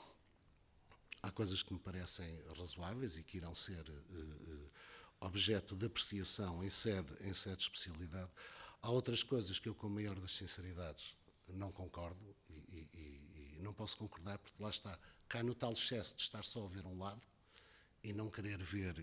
Há coisas que me parecem razoáveis e que irão ser objeto de apreciação em sede de especialidade. Há outras coisas que eu, com a maior das sinceridades, não concordo e não posso concordar, porque lá está, cai no tal excesso de estar só a ver um lado e não querer ver,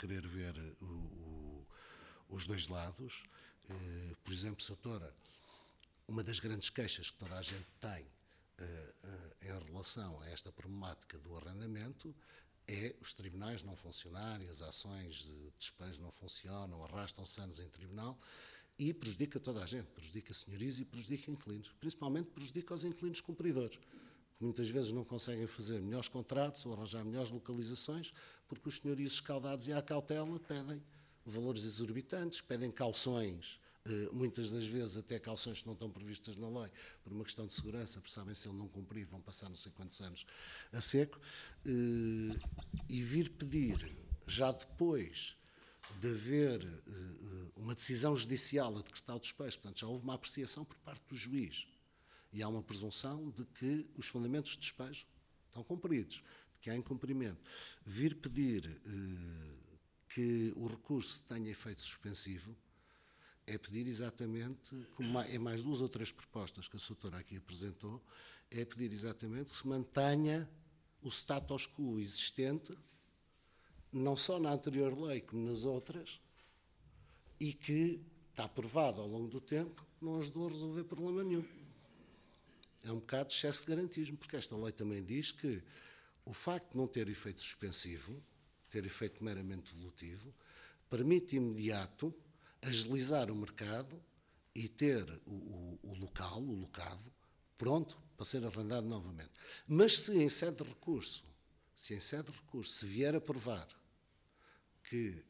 os dois lados. Por exemplo, Sr. Doutora, uma das grandes queixas que toda a gente tem em relação a esta problemática do arrendamento é os tribunais não funcionarem, as ações de despejo não funcionam, arrastam-se anos em tribunal e prejudica toda a gente, prejudica senhorios e prejudica inquilinos. Principalmente prejudica os inquilinos cumpridores, que muitas vezes não conseguem fazer melhores contratos ou arranjar melhores localizações, porque os senhorios escaldados e à cautela pedem valores exorbitantes, pedem cauções, muitas das vezes até cauções que não estão previstas na lei, por uma questão de segurança, porque sabem se ele não cumprir, vão passar não sei quantos anos a seco, e vir pedir, já depois de haver uma decisão judicial a decretar o despejo, portanto já houve uma apreciação por parte do juiz, e há uma presunção de que os fundamentos de despejo estão cumpridos, de que há incumprimento. Vir pedir que o recurso tenha efeito suspensivo é pedir exatamente, como é mais 2 ou 3 propostas que a Sra. Doutora aqui apresentou, é pedir exatamente que se mantenha o status quo existente, não só na anterior lei como nas outras, e que está provado ao longo do tempo que não ajudou a resolver problema nenhum. É um bocado de excesso de garantismo, porque esta lei também diz que o facto de não ter efeito suspensivo, ter efeito meramente volutivo, permite imediato agilizar o mercado e ter o locado, pronto para ser arrendado novamente. Mas se em sede de recurso, se vier a provar que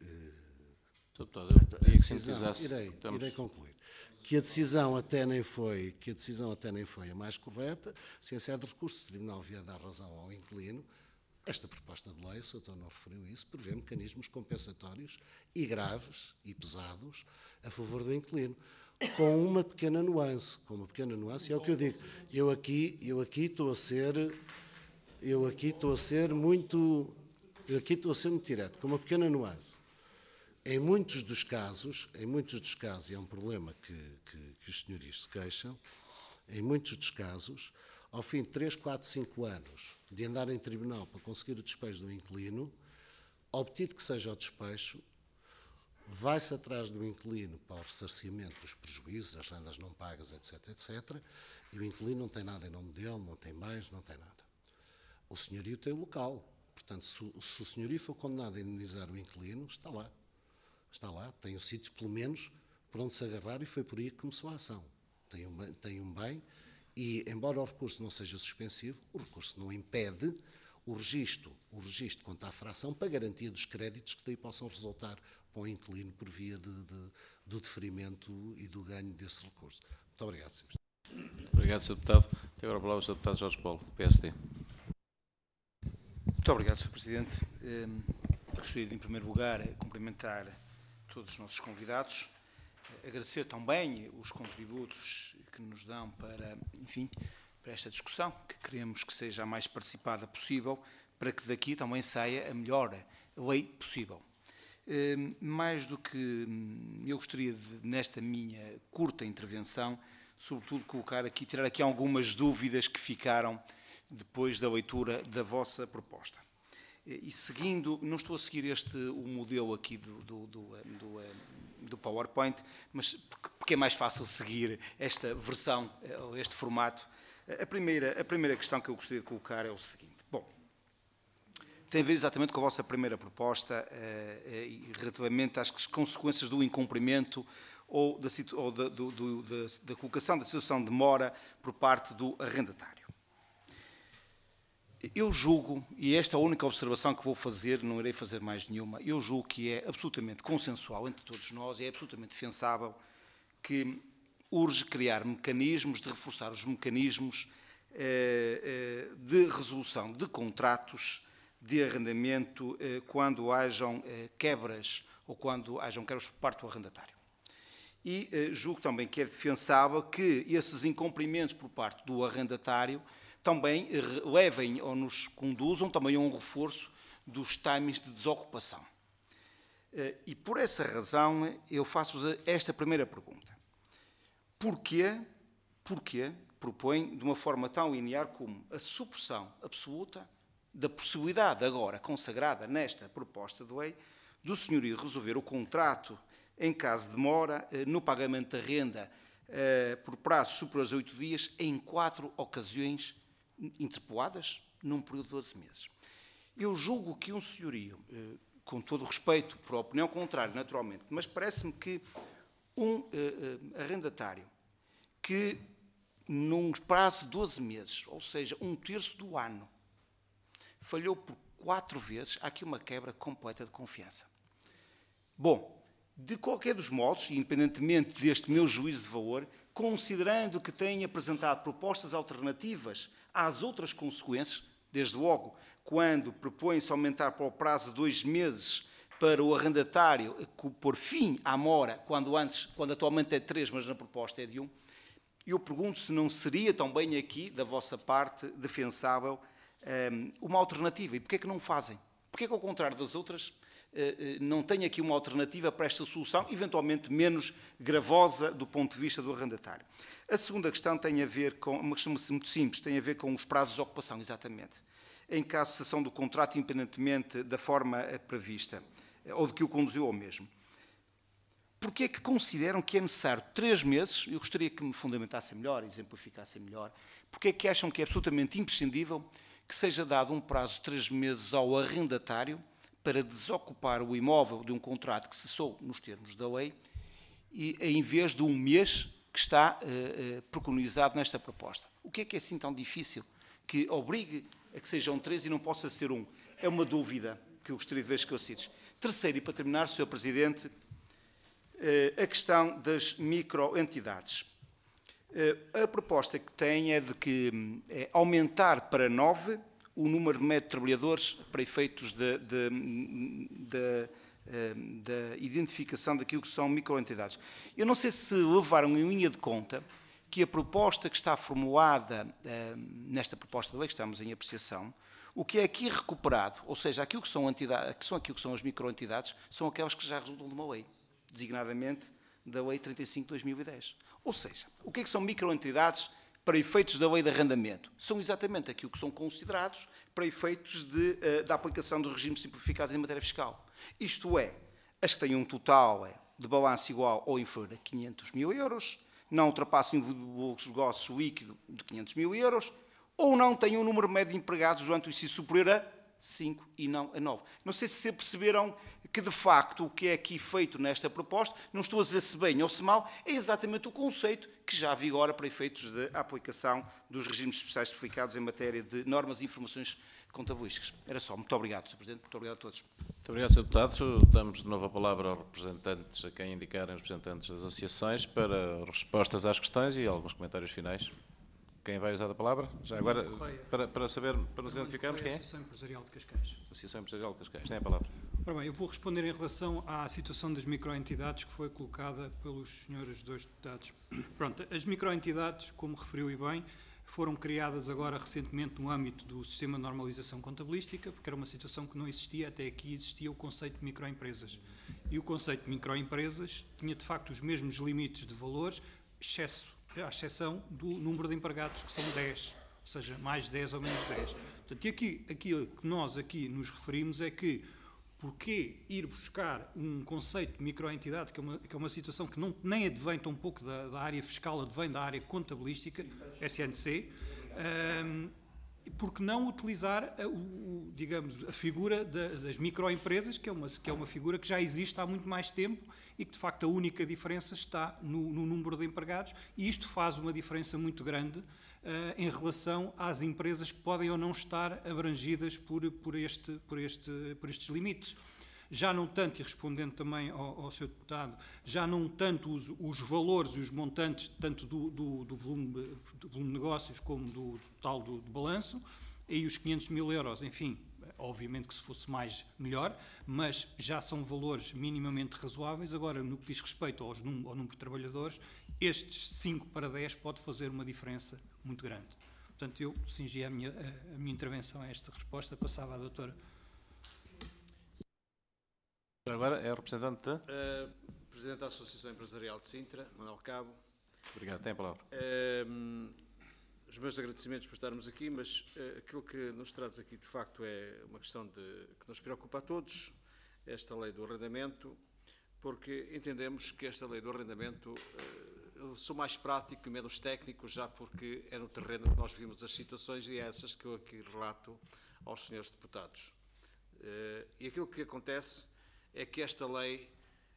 a decisão, irei concluir, que a decisão até nem foi a mais correta, se em sede de recurso o Tribunal vier dar razão ao inquilino, esta proposta de lei, o Sr. Doutor não referiu isso, prevê mecanismos compensatórios e graves e pesados a favor do inquilino, com uma pequena nuance, e é o que eu digo, eu aqui estou a ser muito direto, com uma pequena nuance. Em muitos dos casos, e é um problema que os senhorios se queixam, em muitos dos casos, ao fim de 3, 4, 5 anos de andar em tribunal para conseguir o despejo do inquilino, obtido que seja o despejo, vai-se atrás do inquilino para o ressarcimento dos prejuízos, as rendas não pagas, etc., e o inquilino não tem nada em nome dele, não tem bens, não tem nada. O senhorio tem o local, portanto, se o senhorio for condenado a indemnizar o inquilino, está lá, tem o sítio, pelo menos, por onde se agarrar, e foi por aí que começou a ação. Tem um bem, e, embora o recurso não seja suspensivo, o recurso não impede o registro quanto à fração para garantia dos créditos que daí possam resultar para o inquilino por via do deferimento e do ganho desse recurso. Muito obrigado, Sr. Presidente. Obrigado, Sr. Deputado. Tem agora a palavra o Sr. Deputado Jorge Paulo, PSD. Muito obrigado, Sr. Presidente. Gostaria de, em primeiro lugar, cumprimentar todos os nossos convidados, agradecer também os contributos que nos dão para esta discussão, que queremos que seja a mais participada possível, para que daqui também saia a melhor lei possível. Mais do que eu gostaria de, nesta minha curta intervenção, sobretudo tirar aqui algumas dúvidas que ficaram depois da leitura da vossa proposta. E seguindo, não estou a seguir o modelo aqui do PowerPoint, mas porque é mais fácil seguir esta versão, este formato. A primeira questão que eu gostaria de colocar é o seguinte. Bom, tem a ver exatamente com a vossa primeira proposta relativamente às consequências do incumprimento ou da colocação da situação de mora por parte do arrendatário. Eu julgo, e esta é a única observação que vou fazer, não irei fazer mais nenhuma, eu julgo que é absolutamente consensual entre todos nós, é absolutamente defensável que urge criar mecanismos, de reforçar os mecanismos de resolução de contratos de arrendamento quando hajam quebras ou quando hajam quebras por parte do arrendatário. E julgo também que é defensável que esses incumprimentos por parte do arrendatário também levem ou nos conduzam também a um reforço dos timings de desocupação. E por essa razão eu faço-vos esta primeira pergunta. Porquê propõe de uma forma tão linear como a supressão absoluta da possibilidade agora consagrada nesta proposta de lei do senhorio resolver o contrato em caso de demora no pagamento da renda por prazos superiores a 8 dias em 4 ocasiões interpeladas num período de 12 meses. Eu julgo que um senhorio, com todo o respeito por a opinião contrária, naturalmente, mas parece-me que um arrendatário que num prazo de 12 meses, ou seja, 1/3 do ano, falhou por 4 vezes, há aqui uma quebra completa de confiança. Bom, de qualquer dos modos, independentemente deste meu juízo de valor, considerando que tenha apresentado propostas alternativas às outras consequências, desde logo, quando propõe-se aumentar para o prazo de 2 meses para o arrendatário pôr fim à mora, quando atualmente é 3, mas na proposta é de 1, eu pergunto se não seria também aqui, da vossa parte, defensável uma alternativa. E porquê é que não o fazem? Porquê é que, ao contrário das outras, não tem aqui uma alternativa para esta solução, eventualmente menos gravosa do ponto de vista do arrendatário? A segunda questão tem a ver com, uma questão muito simples, tem a ver com os prazos de ocupação, exatamente. Em caso de cessação do contrato, independentemente da forma prevista, ou de que o conduziu ao mesmo. Porquê é que consideram que é necessário 3 meses, eu gostaria que me fundamentassem melhor, exemplificassem melhor, porquê é que acham que é absolutamente imprescindível que seja dado um prazo de 3 meses ao arrendatário para desocupar o imóvel de um contrato que cessou nos termos da lei, e em vez de 1 mês que está preconizado nesta proposta? O que é assim tão difícil que obrigue a que sejam 3 e não possa ser 1? É uma dúvida que eu gostaria de ver esclarecidos. Terceiro, e para terminar, Sr. Presidente, a questão das microentidades. A proposta que tem é de que aumentar para 9 o número de médio de trabalhadores para efeitos da identificação daquilo que são microentidades. Eu não sei se levaram em linha de conta que a proposta que está formulada nesta proposta de lei que estamos em apreciação, o que é aqui recuperado, ou seja, aquilo que são as microentidades, são aquelas que já resultam de uma lei, designadamente da Lei 35 de 2010. Ou seja, o que é que são microentidades para efeitos da lei de arrendamento? São exatamente aquilo que são considerados para efeitos da aplicação do regime simplificado em matéria fiscal. Isto é, as que têm um total de balanço igual ou inferior a 500 mil euros, não ultrapassem o negócio líquido de 500 mil euros, ou não têm um número médio de empregados durante o exercício superior a 5 e não a 9. Não sei se perceberam que, de facto, o que é aqui feito nesta proposta, não estou a dizer se bem ou se mal, é exatamente o conceito que já vigora para efeitos de aplicação dos regimes especiais simplificados em matéria de normas e informações contabilísticas. Era só. Muito obrigado, Sr. Presidente. Muito obrigado a todos. Muito obrigado, Sr. Deputado. Damos de novo a palavra aos representantes, a quem indicarem os representantes das associações, para respostas às questões e alguns comentários finais. Quem vai usar a palavra? Já agora, para saber, para nos identificarmos, quem é? Associação Empresarial de Cascais. Associação Empresarial de Cascais. Tem a palavra. Ora bem, eu vou responder em relação à situação das microentidades que foi colocada pelos senhores dois deputados. Pronto, as microentidades, como referiu e bem, foram criadas agora recentemente no âmbito do sistema de normalização contabilística, porque era uma situação que não existia, até aqui existia o conceito de microempresas. E o conceito de microempresas tinha de facto os mesmos limites de valores, à exceção do número de empregados, que são 10, ou seja, mais 10 ou menos 10. Portanto, e aquilo que nós aqui nos referimos é que porquê ir buscar um conceito de microentidade, que é uma situação que nem advém tão pouco da área fiscal, advém da área contabilística, SNC, porque não utilizar digamos, a figura das microempresas, que é uma figura que já existe há muito mais tempo e que, de facto, a única diferença está no número de empregados, e isto faz uma diferença muito grande em relação às empresas que podem ou não estar abrangidas por estes limites. Já não tanto, e respondendo também ao Sr. Deputado, já não tanto os valores e os montantes, tanto do volume de negócios como do total do balanço, e os 500 mil euros, enfim, obviamente que se fosse mais, melhor, mas já são valores minimamente razoáveis. Agora, no que diz respeito ao número de trabalhadores, estes 5 para 10 pode fazer uma diferença muito grande. Portanto, eu cingi a minha intervenção a esta resposta, passava à doutora. Agora é o representante de... Presidente da Associação Empresarial de Sintra, Manuel Cabo. Obrigado, tem a palavra. os meus agradecimentos por estarmos aqui, mas aquilo que nos traz aqui, de facto, é uma questão que nos preocupa a todos, esta lei do arrendamento, porque entendemos que esta lei do arrendamento, eu sou mais prático e menos técnico, já porque é no terreno que nós vimos as situações e é essas que eu aqui relato aos senhores deputados. E aquilo que acontece é que esta lei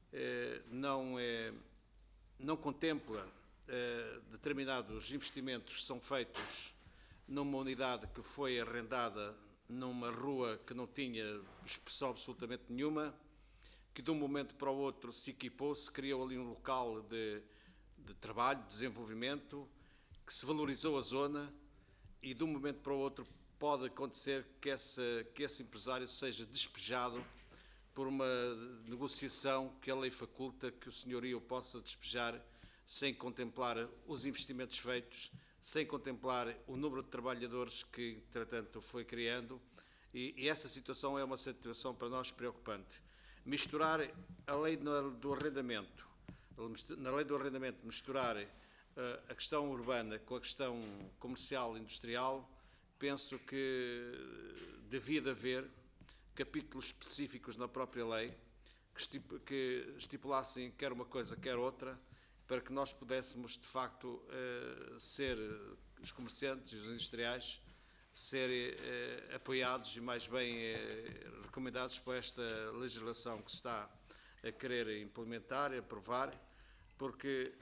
não contempla determinados investimentos que são feitos numa unidade que foi arrendada numa rua que não tinha expressão absolutamente nenhuma, que de um momento para o outro se equipou, se criou ali um local de trabalho, de desenvolvimento, que se valorizou a zona e de um momento para o outro pode acontecer que esse empresário seja despejado por uma negociação que a lei faculta que o senhorio possa despejar sem contemplar os investimentos feitos, sem contemplar o número de trabalhadores que, entretanto, foi criando, e essa situação é uma situação para nós preocupante. Misturar a lei do arrendamento, misturar a questão urbana com a questão comercial e industrial, penso que devia de haver capítulos específicos na própria lei que estipulassem quer uma coisa, quer outra, para que nós pudéssemos, de facto, ser os comerciantes e os industriais serem apoiados e mais bem recomendados por esta legislação que se está a querer implementar e aprovar, porque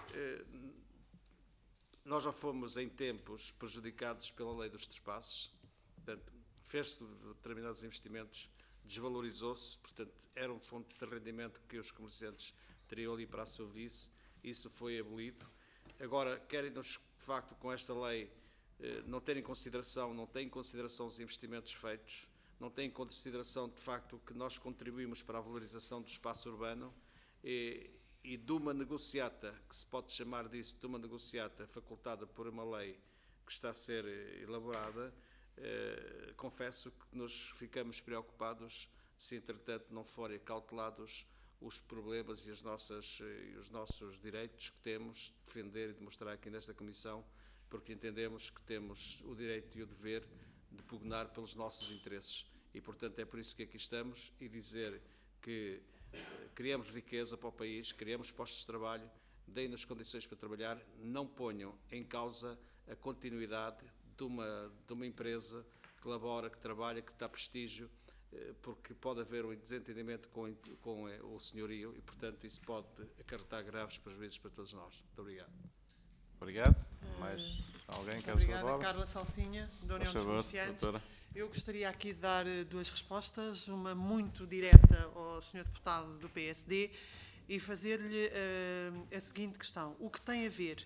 nós já fomos em tempos prejudicados pela lei dos trespassos, portanto, fez-se determinados investimentos, desvalorizou-se, portanto, era um fundo de rendimento que os comerciantes teriam ali para a serviço, isso foi abolido. Agora, querem-nos, de facto, com esta lei, não têm em consideração os investimentos feitos, não têm em consideração, de facto, que nós contribuímos para a valorização do espaço urbano e de uma negociata, que se pode chamar disso, de uma negociata facultada por uma lei que está a ser elaborada, confesso que nos ficamos preocupados se, entretanto, não forem cautelados os problemas e os nossos direitos que temos de defender e de mostrar aqui nesta Comissão, porque entendemos que temos o direito e o dever de pugnar pelos nossos interesses. E, portanto, é por isso que aqui estamos e dizer que criamos riqueza para o país, criamos postos de trabalho, deem-nos condições para trabalhar, não ponham em causa a continuidade de uma empresa que labora, que trabalha, que dá prestígio, porque pode haver um desentendimento com o senhorio e, portanto, isso pode acarretar graves prejuízos para todos nós. Muito obrigado. Obrigado. Mais alguém quer falar? Obrigada, Carla Salsinha, da União dos Comerciantes. Eu gostaria aqui de dar duas respostas, uma muito direta ao Sr. Deputado do PSD e fazer-lhe a seguinte questão. O que tem a ver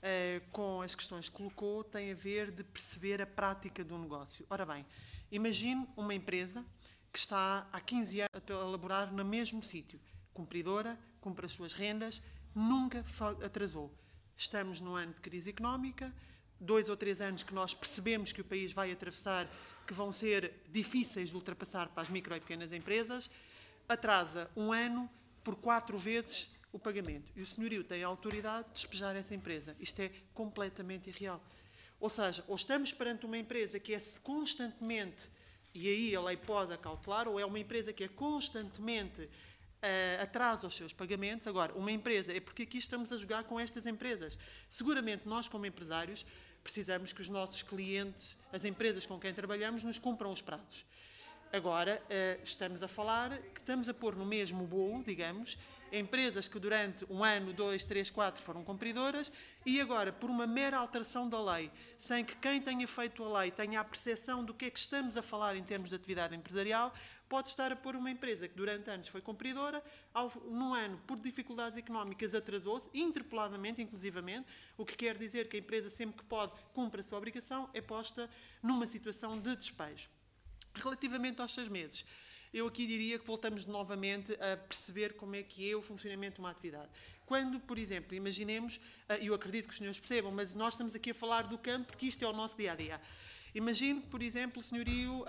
com as questões que colocou tem a ver de perceber a prática do negócio. Ora bem, imagine uma empresa que está há 15 anos a elaborar no mesmo sítio, cumpridora, cumpre as suas rendas, nunca atrasou. Estamos num ano de crise económica, 2 ou 3 anos que nós percebemos que o país vai atravessar, que vão ser difíceis de ultrapassar para as micro e pequenas empresas, atrasa um ano por 4 vezes o pagamento. E o senhorio tem a autoridade de despejar essa empresa. Isto é completamente irreal. Ou seja, ou estamos perante uma empresa que é constantemente, e aí a lei pode acautelar, ou é uma empresa que é constantemente atrasa os seus pagamentos. Agora, uma empresa, é porque aqui estamos a jogar com estas empresas. Seguramente nós, como empresários, precisamos que os nossos clientes, as empresas com quem trabalhamos, nos cumpram os prazos. Agora, estamos a falar que estamos a pôr no mesmo bolo, digamos, empresas que durante 1 ano, 2, 3, 4 foram cumpridoras e agora, por uma mera alteração da lei, sem que quem tenha feito a lei tenha a percepção do que é que estamos a falar em termos de atividade empresarial, pode estar a pôr uma empresa que durante anos foi cumpridora, num ano, por dificuldades económicas, atrasou-se, interpeladamente, inclusivamente, o que quer dizer que a empresa, sempre que pode, cumpre a sua obrigação, é posta numa situação de despejo. Relativamente aos 6 meses, eu aqui diria que voltamos novamente a perceber como é que é o funcionamento de uma atividade. Quando, por exemplo, imaginemos, e eu acredito que os senhores percebam, mas nós estamos aqui a falar do campo, porque isto é o nosso dia-a-dia. Imagine, por exemplo, o senhorio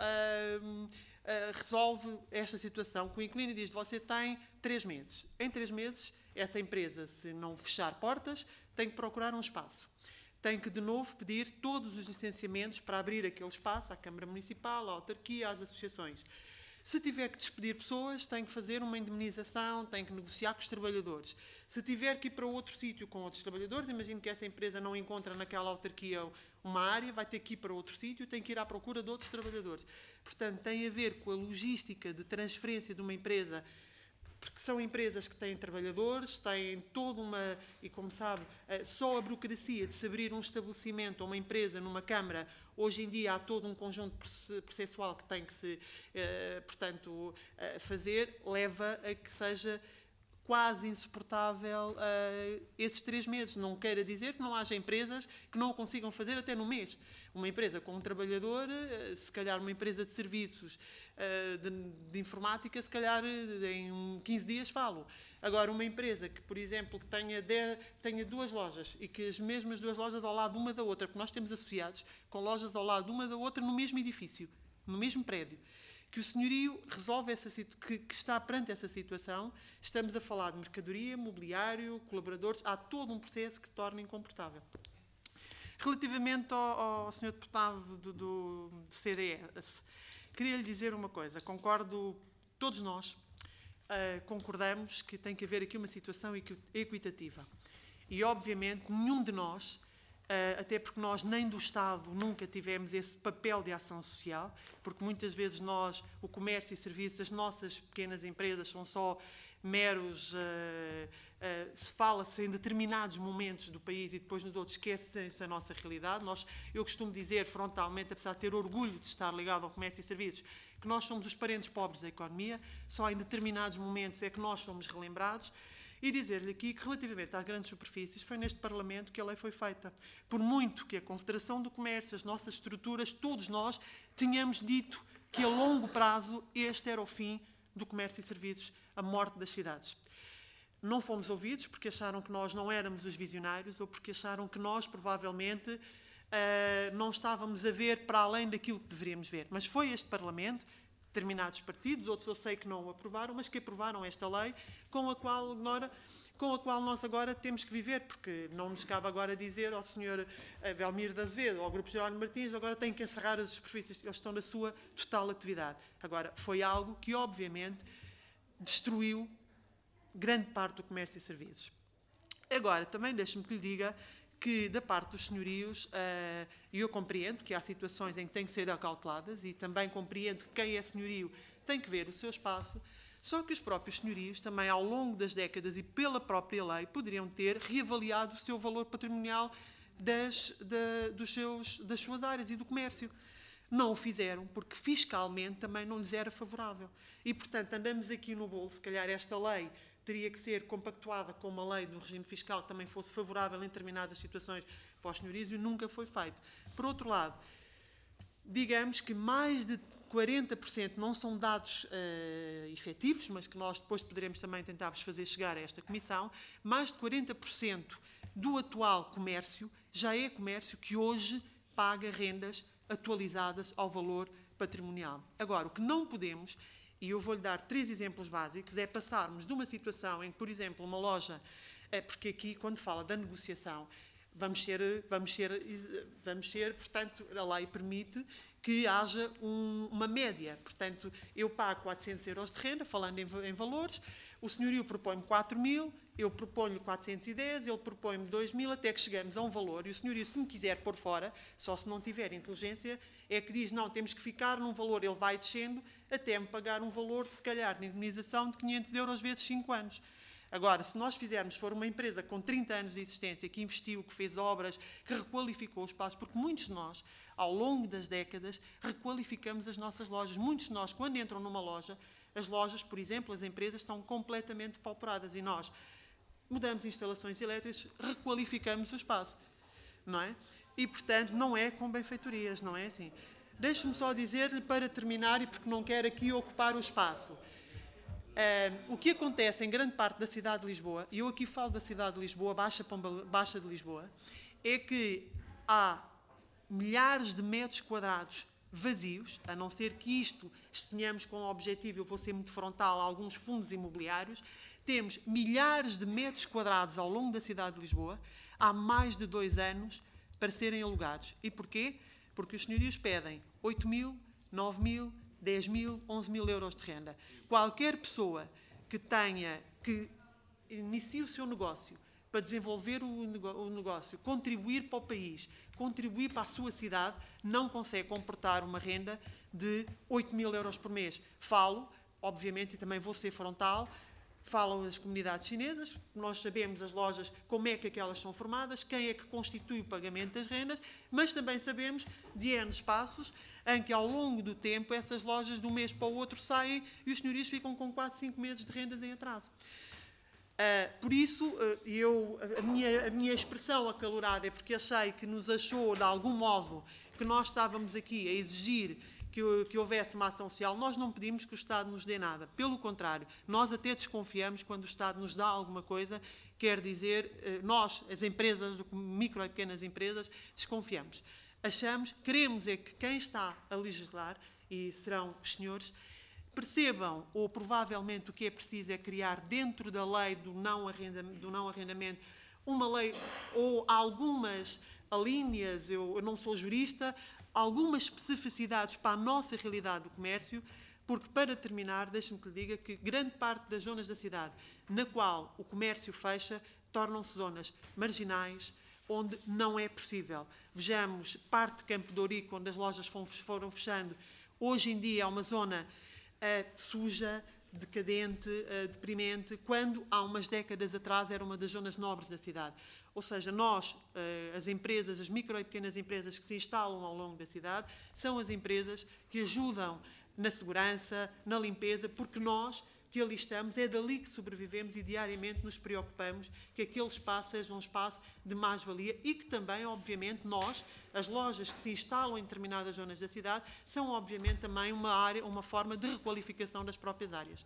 resolve esta situação com o inquilino e diz: você tem 3 meses. Em 3 meses, essa empresa, se não fechar portas, tem que procurar um espaço. tem que, de novo, pedir todos os licenciamentos para abrir aquele espaço à Câmara Municipal, à autarquia, às associações. Se tiver que despedir pessoas, tem que fazer uma indemnização, tem que negociar com os trabalhadores. Se tiver que ir para outro sítio com outros trabalhadores, imagino que essa empresa não encontra naquela autarquia uma área, vai ter que ir para outro sítio, tem que ir à procura de outros trabalhadores. Portanto, tem a ver com a logística de transferência de uma empresa, porque são empresas que têm trabalhadores, têm toda uma, e como sabe, só a burocracia de se abrir um estabelecimento ou uma empresa numa Câmara, hoje em dia há todo um conjunto processual que tem que se, portanto, fazer, leva a que seja quase insuportável esses 3 meses. Não queira dizer que não haja empresas que não o consigam fazer até no mês. Uma empresa com um trabalhador, se calhar uma empresa de serviços de informática, se calhar em 15 dias falo. Agora, uma empresa que, por exemplo, que tenha 2 lojas e que as mesmas 2 lojas ao lado uma da outra, porque nós temos associados com lojas ao lado uma da outra no mesmo edifício, no mesmo prédio, que o senhorio resolve que está perante essa situação, estamos a falar de mercadoria, mobiliário, colaboradores, há todo um processo que se torna incomportável. Relativamente ao Sr. Deputado do CDS, queria lhe dizer uma coisa, concordo, todos nós concordamos que tem que haver aqui uma situação equitativa. E, obviamente, nenhum de nós, até porque nós nem do Estado nunca tivemos esse papel de ação social, porque muitas vezes nós, o comércio e serviços, as nossas pequenas empresas são só meros, se fala-se em determinados momentos do país e depois nos outros esquecem-se a nossa realidade. Eu costumo dizer frontalmente, apesar de ter orgulho de estar ligado ao comércio e serviços, que nós somos os parentes pobres da economia, só em determinados momentos é que nós somos relembrados. E dizer-lhe aqui que, relativamente às grandes superfícies, foi neste Parlamento que a lei foi feita. Por muito que a Confederação do Comércio, as nossas estruturas, todos nós, tínhamos dito que a longo prazo este era o fim do comércio e serviços, a morte das cidades. Não fomos ouvidos porque acharam que nós não éramos os visionários ou porque acharam que nós, provavelmente, não estávamos a ver para além daquilo que deveríamos ver. Mas foi este Parlamento, determinados partidos, outros eu sei que não o aprovaram, mas que aprovaram esta lei com a qual nós agora temos que viver, porque não nos cabe agora dizer ao Sr. Belmiro de Azevedo ou ao Grupo Jerónimo Martins, agora têm que encerrar as superfícies, eles estão na sua total atividade. Agora, foi algo que, obviamente, destruiu grande parte do comércio e serviços. Agora, também deixe-me que lhe diga que, da parte dos senhorios, eu compreendo que há situações em que têm que ser acauteladas e também compreendo que quem é senhorio tem que ver o seu espaço, só que os próprios senhorios também, ao longo das décadas e pela própria lei, poderiam ter reavaliado o seu valor patrimonial das suas áreas e do comércio. Não o fizeram, porque fiscalmente também não lhes era favorável. E, portanto, andamos aqui no bolo, se calhar esta lei teria que ser compactuada com uma lei do regime fiscal que também fosse favorável em determinadas situações para os senhorios e nunca foi feito. Por outro lado, digamos que mais de 40%, não são dados efetivos, mas que nós depois poderemos também tentar-vos fazer chegar a esta Comissão, mais de 40% do atual comércio já é comércio que hoje paga rendas atualizadas ao valor patrimonial. Agora, o que não podemos, e eu vou-lhe dar 3 exemplos básicos, é passarmos de uma situação em que, por exemplo, uma loja, porque aqui, quando fala da negociação, vamos ser, portanto, a lei permite que haja uma média. Portanto, eu pago 400 euros de renda, falando em valores, o senhorio propõe-me 4.000, eu proponho-lhe 410, ele propõe-me 2.000, até que chegamos a um valor, e o senhorio, se me quiser pôr fora, só se não tiver inteligência, é que diz, não, temos que ficar num valor, ele vai descendo, até me pagar um valor, se calhar, de indemnização de 500 euros vezes 5 anos. Agora, se nós fizermos, for uma empresa com 30 anos de existência, que investiu, que fez obras, que requalificou o espaço, porque muitos de nós, ao longo das décadas, requalificamos as nossas lojas. Muitos de nós, quando entram numa loja, as lojas, por exemplo, as empresas estão completamente pauperadas e nós mudamos instalações elétricas, requalificamos o espaço, não é? E, portanto, não é com benfeitorias, não é assim. Deixe-me só dizer-lhe, para terminar, e porque não quero aqui ocupar o espaço, o que acontece em grande parte da cidade de Lisboa, e eu aqui falo da cidade de Lisboa, Baixa de Lisboa, é que há milhares de metros quadrados vazios, a não ser que isto tenhamos com o objetivo, eu vou ser muito frontal, alguns fundos imobiliários, temos milhares de metros quadrados ao longo da cidade de Lisboa, há mais de 2 anos, para serem alugados. E porquê? Porque os senhorios pedem 8.000, 9.000, 10.000, 11.000 euros de renda. Qualquer pessoa que inicie o seu negócio para desenvolver o negócio, contribuir para o país, contribuir para a sua cidade, não consegue comportar uma renda de 8.000 euros por mês. Falo, obviamente, e também vou ser frontal, falam as comunidades chinesas, nós sabemos as lojas, como é que aquelas são formadas, quem é que constitui o pagamento das rendas, mas também sabemos de N espaços em que ao longo do tempo essas lojas de um mês para o outro saem e os senhorios ficam com 4, 5 meses de rendas em atraso. Por isso, a minha expressão acalorada é porque achei que nos achou, de algum modo, que nós estávamos aqui a exigir que houvesse uma ação social. Nós não pedimos que o Estado nos dê nada. Pelo contrário, nós até desconfiamos quando o Estado nos dá alguma coisa, quer dizer, nós, as empresas, micro e pequenas empresas, desconfiamos. Queremos é que quem está a legislar, e serão os senhores, percebam, ou provavelmente o que é preciso é criar dentro da lei do não arrendamento, uma lei ou algumas alíneas, eu não sou jurista, algumas especificidades para a nossa realidade do comércio, porque, para terminar, deixe-me que lhe diga que grande parte das zonas da cidade na qual o comércio fecha tornam-se zonas marginais, onde não é possível. Vejamos parte de Campo de Ourique, onde as lojas foram fechando. Hoje em dia é uma zona suja, decadente, deprimente, quando há umas décadas atrás era uma das zonas nobres da cidade. Ou seja, nós, as empresas, as micro e pequenas empresas que se instalam ao longo da cidade, são as empresas que ajudam na segurança, na limpeza, porque nós que ali estamos, é dali que sobrevivemos e diariamente nos preocupamos que aquele espaço seja um espaço de mais-valia e que também, obviamente, nós, as lojas que se instalam em determinadas zonas da cidade, são, obviamente, também uma forma de requalificação das próprias áreas.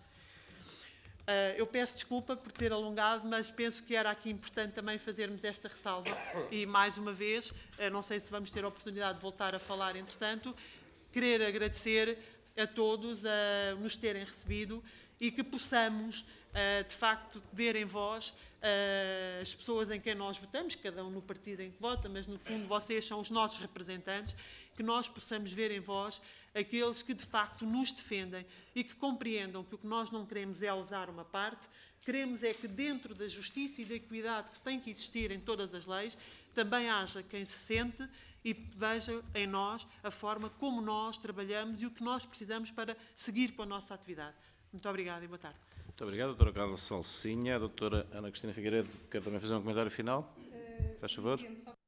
Eu peço desculpa por ter alongado, mas penso que era aqui importante também fazermos esta ressalva e, mais uma vez, não sei se vamos ter a oportunidade de voltar a falar, entretanto, querer agradecer a todos nos terem recebido e que possamos, de facto, ver em vós as pessoas em quem nós votamos, cada um no partido em que vota, mas, no fundo, vocês são os nossos representantes, que nós possamos ver em vós aqueles que, de facto, nos defendem e que compreendam que o que nós não queremos é usar uma parte, queremos é que, dentro da justiça e da equidade que tem que existir em todas as leis, também haja quem se sente e veja em nós a forma como nós trabalhamos e o que nós precisamos para seguir com a nossa atividade. Muito obrigada e boa tarde. Muito obrigado, doutora Carla Salsinha. A doutora Ana Cristina Figueiredo quer também fazer um comentário final? Faz favor.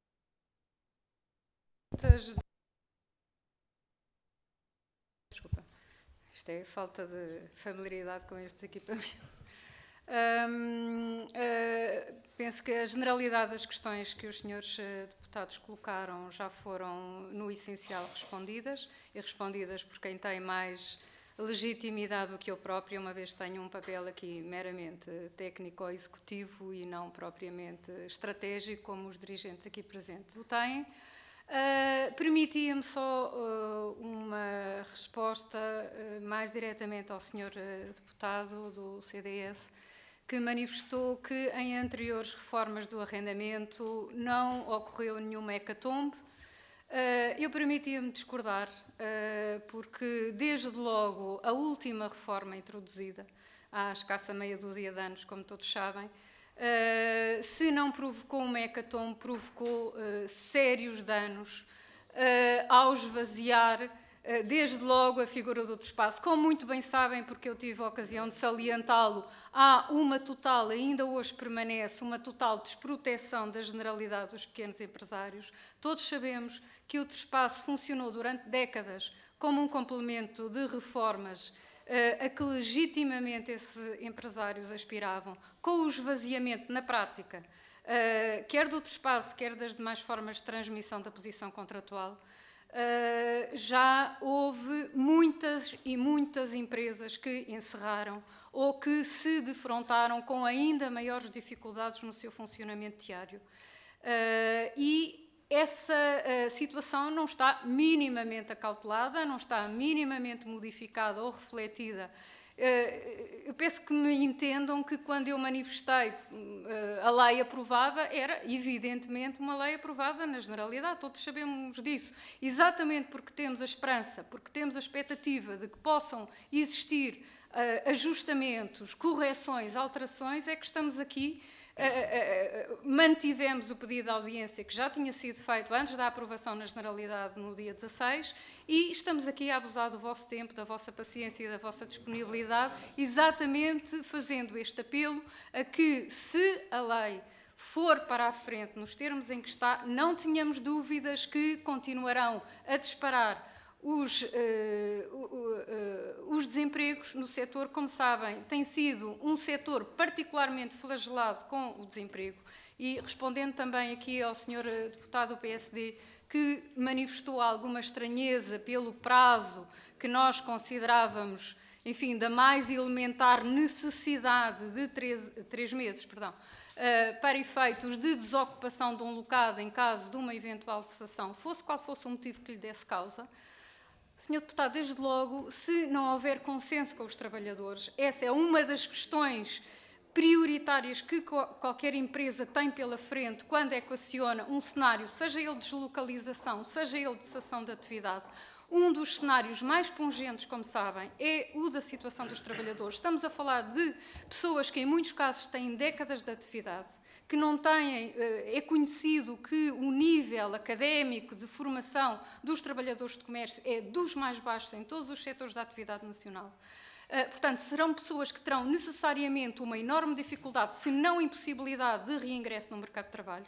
Desculpa, isto é falta de familiaridade com estes equipamentos. Penso que a generalidade das questões que os senhores deputados colocaram já foram, no essencial, respondidas, e respondidas por quem tem mais legitimidade do que eu própria, uma vez que tenho um papel aqui meramente técnico ou executivo e não propriamente estratégico, como os dirigentes aqui presentes o têm. Permitia-me só uma resposta mais diretamente ao senhor deputado do CDS, que manifestou que em anteriores reformas do arrendamento não ocorreu nenhuma hecatombe. Eu permitia-me discordar, porque desde logo a última reforma introduzida, há escassa meia dúzia de anos, como todos sabem, se não provocou uma hecatombe, provocou sérios danos ao esvaziar, desde logo, a figura do outro espaço. Como muito bem sabem, porque eu tive a ocasião de salientá-lo, há uma total, ainda hoje permanece, uma total desproteção da generalidade dos pequenos empresários. Todos sabemos que o Trespaço funcionou durante décadas como um complemento de reformas a que legitimamente esses empresários aspiravam, com o esvaziamento na prática, quer do Trespaço, quer das demais formas de transmissão da posição contratual. Já houve muitas e muitas empresas que encerraram ou que se defrontaram com ainda maiores dificuldades no seu funcionamento diário. E essa situação não está minimamente acautelada, não está minimamente modificada ou refletida Eu peço que me entendam que quando eu manifestei a lei aprovada, era evidentemente uma lei aprovada na generalidade, todos sabemos disso. Exatamente porque temos a esperança, porque temos a expectativa de que possam existir ajustamentos, correções, alterações, é que estamos aqui. Mantivemos o pedido de audiência que já tinha sido feito antes da aprovação na generalidade no dia 16 e estamos aqui a abusar do vosso tempo, da vossa paciência e da vossa disponibilidade, exatamente fazendo este apelo a que, se a lei for para a frente nos termos em que está, não tenhamos dúvidas que continuarão a disparar os desempregos no setor. Como sabem, tem sido um setor particularmente flagelado com o desemprego. E respondendo também aqui ao Sr. Deputado do PSD, que manifestou alguma estranheza pelo prazo que nós considerávamos, enfim, da mais elementar necessidade de 3 meses, perdão, para efeitos de desocupação de um local em caso de uma eventual cessação, fosse qual fosse o motivo que lhe desse causa. Senhor Deputado, desde logo, se não houver consenso com os trabalhadores, essa é uma das questões prioritárias que qualquer empresa tem pela frente quando equaciona um cenário, seja ele de deslocalização, seja ele de cessação de atividade. Um dos cenários mais pungentes, como sabem, é o da situação dos trabalhadores. Estamos a falar de pessoas que, em muitos casos, têm décadas de atividade, que não têm, é conhecido que o nível académico de formação dos trabalhadores de comércio é dos mais baixos em todos os setores da atividade nacional. Portanto, serão pessoas que terão necessariamente uma enorme dificuldade, se não impossibilidade, de reingresso no mercado de trabalho.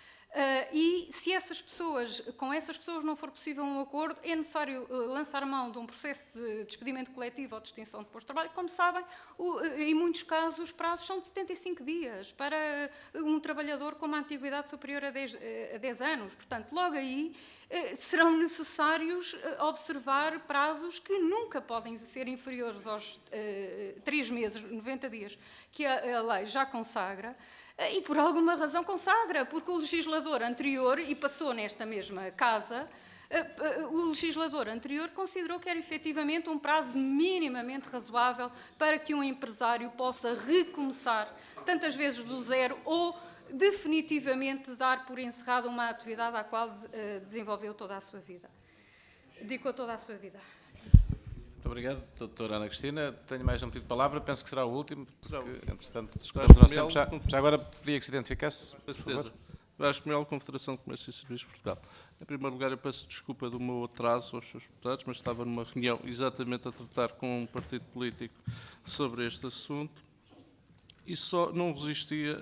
E se com essas pessoas não for possível um acordo, é necessário lançar mão de um processo de despedimento coletivo ou de extinção de posto de trabalho. Como sabem, em muitos casos os prazos são de 75 dias para um trabalhador com uma antiguidade superior a 10 anos. Portanto, logo aí serão necessários observar prazos que nunca podem ser inferiores aos 3 meses, 90 dias, que a lei já consagra. E por alguma razão consagra, porque o legislador anterior, e passou nesta mesma casa, o legislador anterior considerou que era efetivamente um prazo minimamente razoável para que um empresário possa recomeçar, tantas vezes do zero, ou definitivamente dar por encerrada uma atividade à qual desenvolveu toda a sua vida, dedicou toda a sua vida. Muito obrigado, doutora Ana Cristina. Tenho mais um pedido de palavra, penso que será o último, porque, entretanto, já agora pedia que se identificasse. Com certeza. Vasco Melo, Confederação de Comércio e Serviços de Portugal. Em primeiro lugar, eu peço desculpa do meu atraso aos seus deputados, mas estava numa reunião exatamente a tratar com um partido político sobre este assunto e só não resistia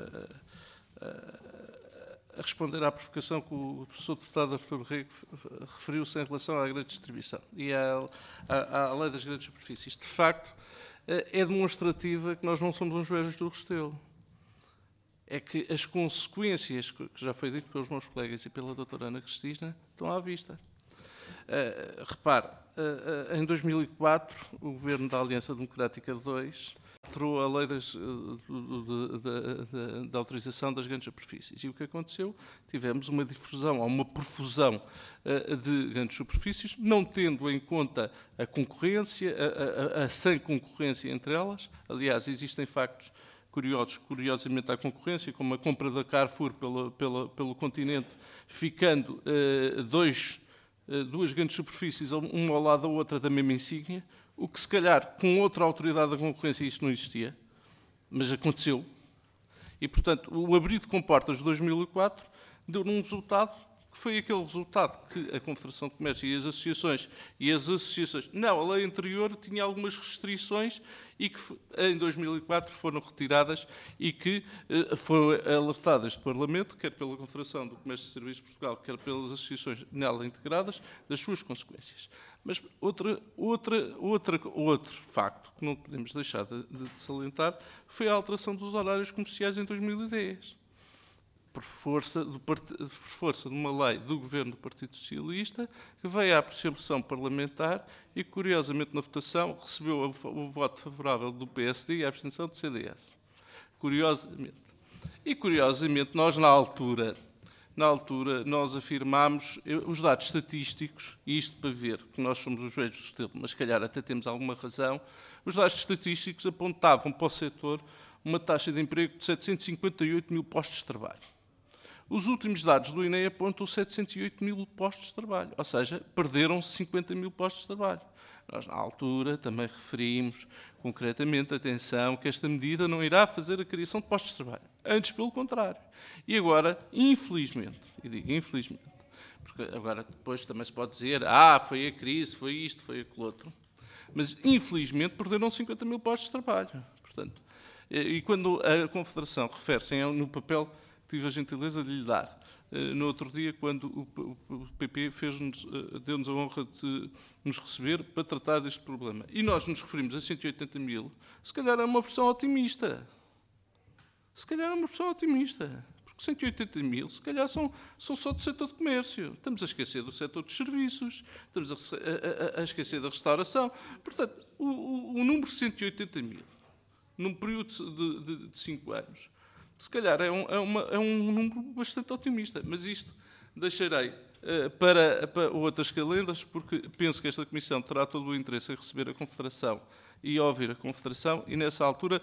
a responder à provocação que o professor deputado Artur Rego referiu-se em relação à grande distribuição e à lei das grandes superfícies. De facto, é demonstrativa que nós não somos uns velhos do Restelo. É que as consequências, que já foi dito pelos meus colegas e pela doutora Ana Cristina, estão à vista. Repare, em 2004, o governo da Aliança Democrática 2 alterou a lei da autorização das grandes superfícies. E o que aconteceu? Tivemos uma difusão, ou uma profusão de grandes superfícies, não tendo em conta a concorrência, a sã concorrência entre elas. Aliás, existem factos curiosos, curiosamente, à concorrência, como a compra da Carrefour pelo continente, ficando duas grandes superfícies, uma ao lado da outra da mesma insígnia, o que se calhar com outra autoridade da concorrência isto não existia, mas aconteceu. E, portanto, o abrir de comportas de 2004 deu um resultado que foi aquele resultado que a Confederação de Comércio e as associações, não, a lei anterior tinha algumas restrições e que em 2004 foram retiradas e que foram alertadas do Parlamento, quer pela Confederação do Comércio e Serviços de Portugal, quer pelas associações nela integradas, das suas consequências. Mas outro facto que não podemos deixar de salientar foi a alteração dos horários comerciais em 2010. Por força de uma lei do Governo do Partido Socialista, que veio à apreciação parlamentar e, curiosamente, na votação, recebeu o voto favorável do PSD e a abstenção do CDS. Curiosamente. E, curiosamente, nós, na altura, na altura, nós afirmámos os dados estatísticos, e isto para ver que nós somos os velhos do estilo, mas se calhar até temos alguma razão, os dados estatísticos apontavam para o setor uma taxa de emprego de 758 mil postos de trabalho. Os últimos dados do INE apontam 708 mil postos de trabalho, ou seja, perderam-se 50 mil postos de trabalho. Nós, na altura, também referimos concretamente, atenção, que esta medida não irá fazer a criação de postos de trabalho. Antes, pelo contrário. E agora, infelizmente, e digo infelizmente, porque agora depois também se pode dizer, foi a crise, foi isto, foi aquilo outro, mas infelizmente perderam 50 mil postos de trabalho. Portanto, e quando a Confederação refere-se no papel que tive a gentileza de lhe dar, no outro dia, quando o PP deu-nos a honra de nos receber para tratar deste problema. E nós nos referimos a 180 mil, se calhar é uma versão otimista. Se calhar é uma versão otimista. Porque 180 mil, se calhar, são só do setor de comércio. Estamos a esquecer do setor dos serviços, estamos a esquecer da restauração. Portanto, o número 180 mil, num período de 5 anos, se calhar é um número bastante otimista, mas isto deixarei para outras calendas, porque penso que esta Comissão terá todo o interesse em receber a Confederação e ouvir a Confederação, e nessa altura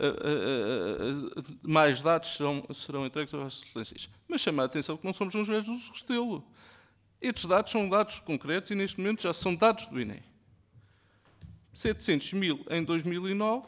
mais dados serão entregues às vossas excelências. Mas chama a atenção que não somos uns velhos do Restelo. Estes dados são dados concretos e neste momento já são dados do INE. 700 mil em 2009,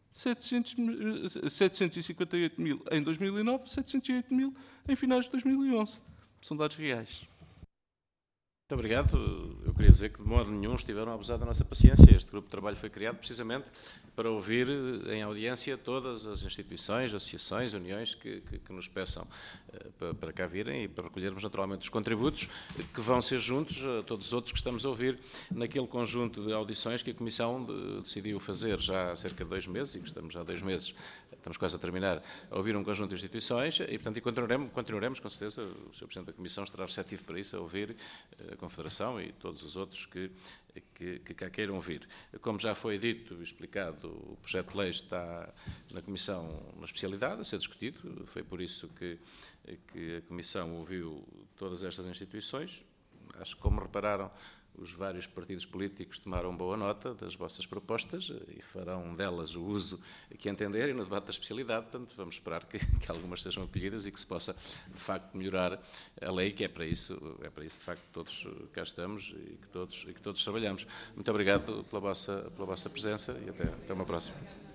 758 mil em 2009, 708 mil em finais de 2011. São dados reais. Muito obrigado. Eu queria dizer que de modo nenhum estiveram a abusar da nossa paciência. Este grupo de trabalho foi criado precisamente para ouvir em audiência todas as instituições, associações, uniões que nos peçam para cá virem e para recolhermos naturalmente os contributos que vão ser juntos a todos os outros que estamos a ouvir naquele conjunto de audições que a Comissão decidiu fazer já há cerca de 2 meses, e que estamos já há 2 meses, estamos quase a terminar, a ouvir um conjunto de instituições e, portanto, continuaremos, com certeza, o Sr. Presidente da Comissão estará receptivo para isso, a ouvir a Confederação e todos os outros que cá queiram ouvir. Como já foi dito e explicado, o projeto de lei está na Comissão na especialidade a ser discutido, foi por isso que a Comissão ouviu todas estas instituições. Acho que, como repararam, os vários partidos políticos tomaram boa nota das vossas propostas e farão delas o uso que entenderem no debate da especialidade. Portanto, vamos esperar que algumas sejam acolhidas e que se possa, de facto, melhorar a lei, que é para isso, de facto, todos cá estamos e que todos trabalhamos. Muito obrigado pela vossa presença e até uma próxima.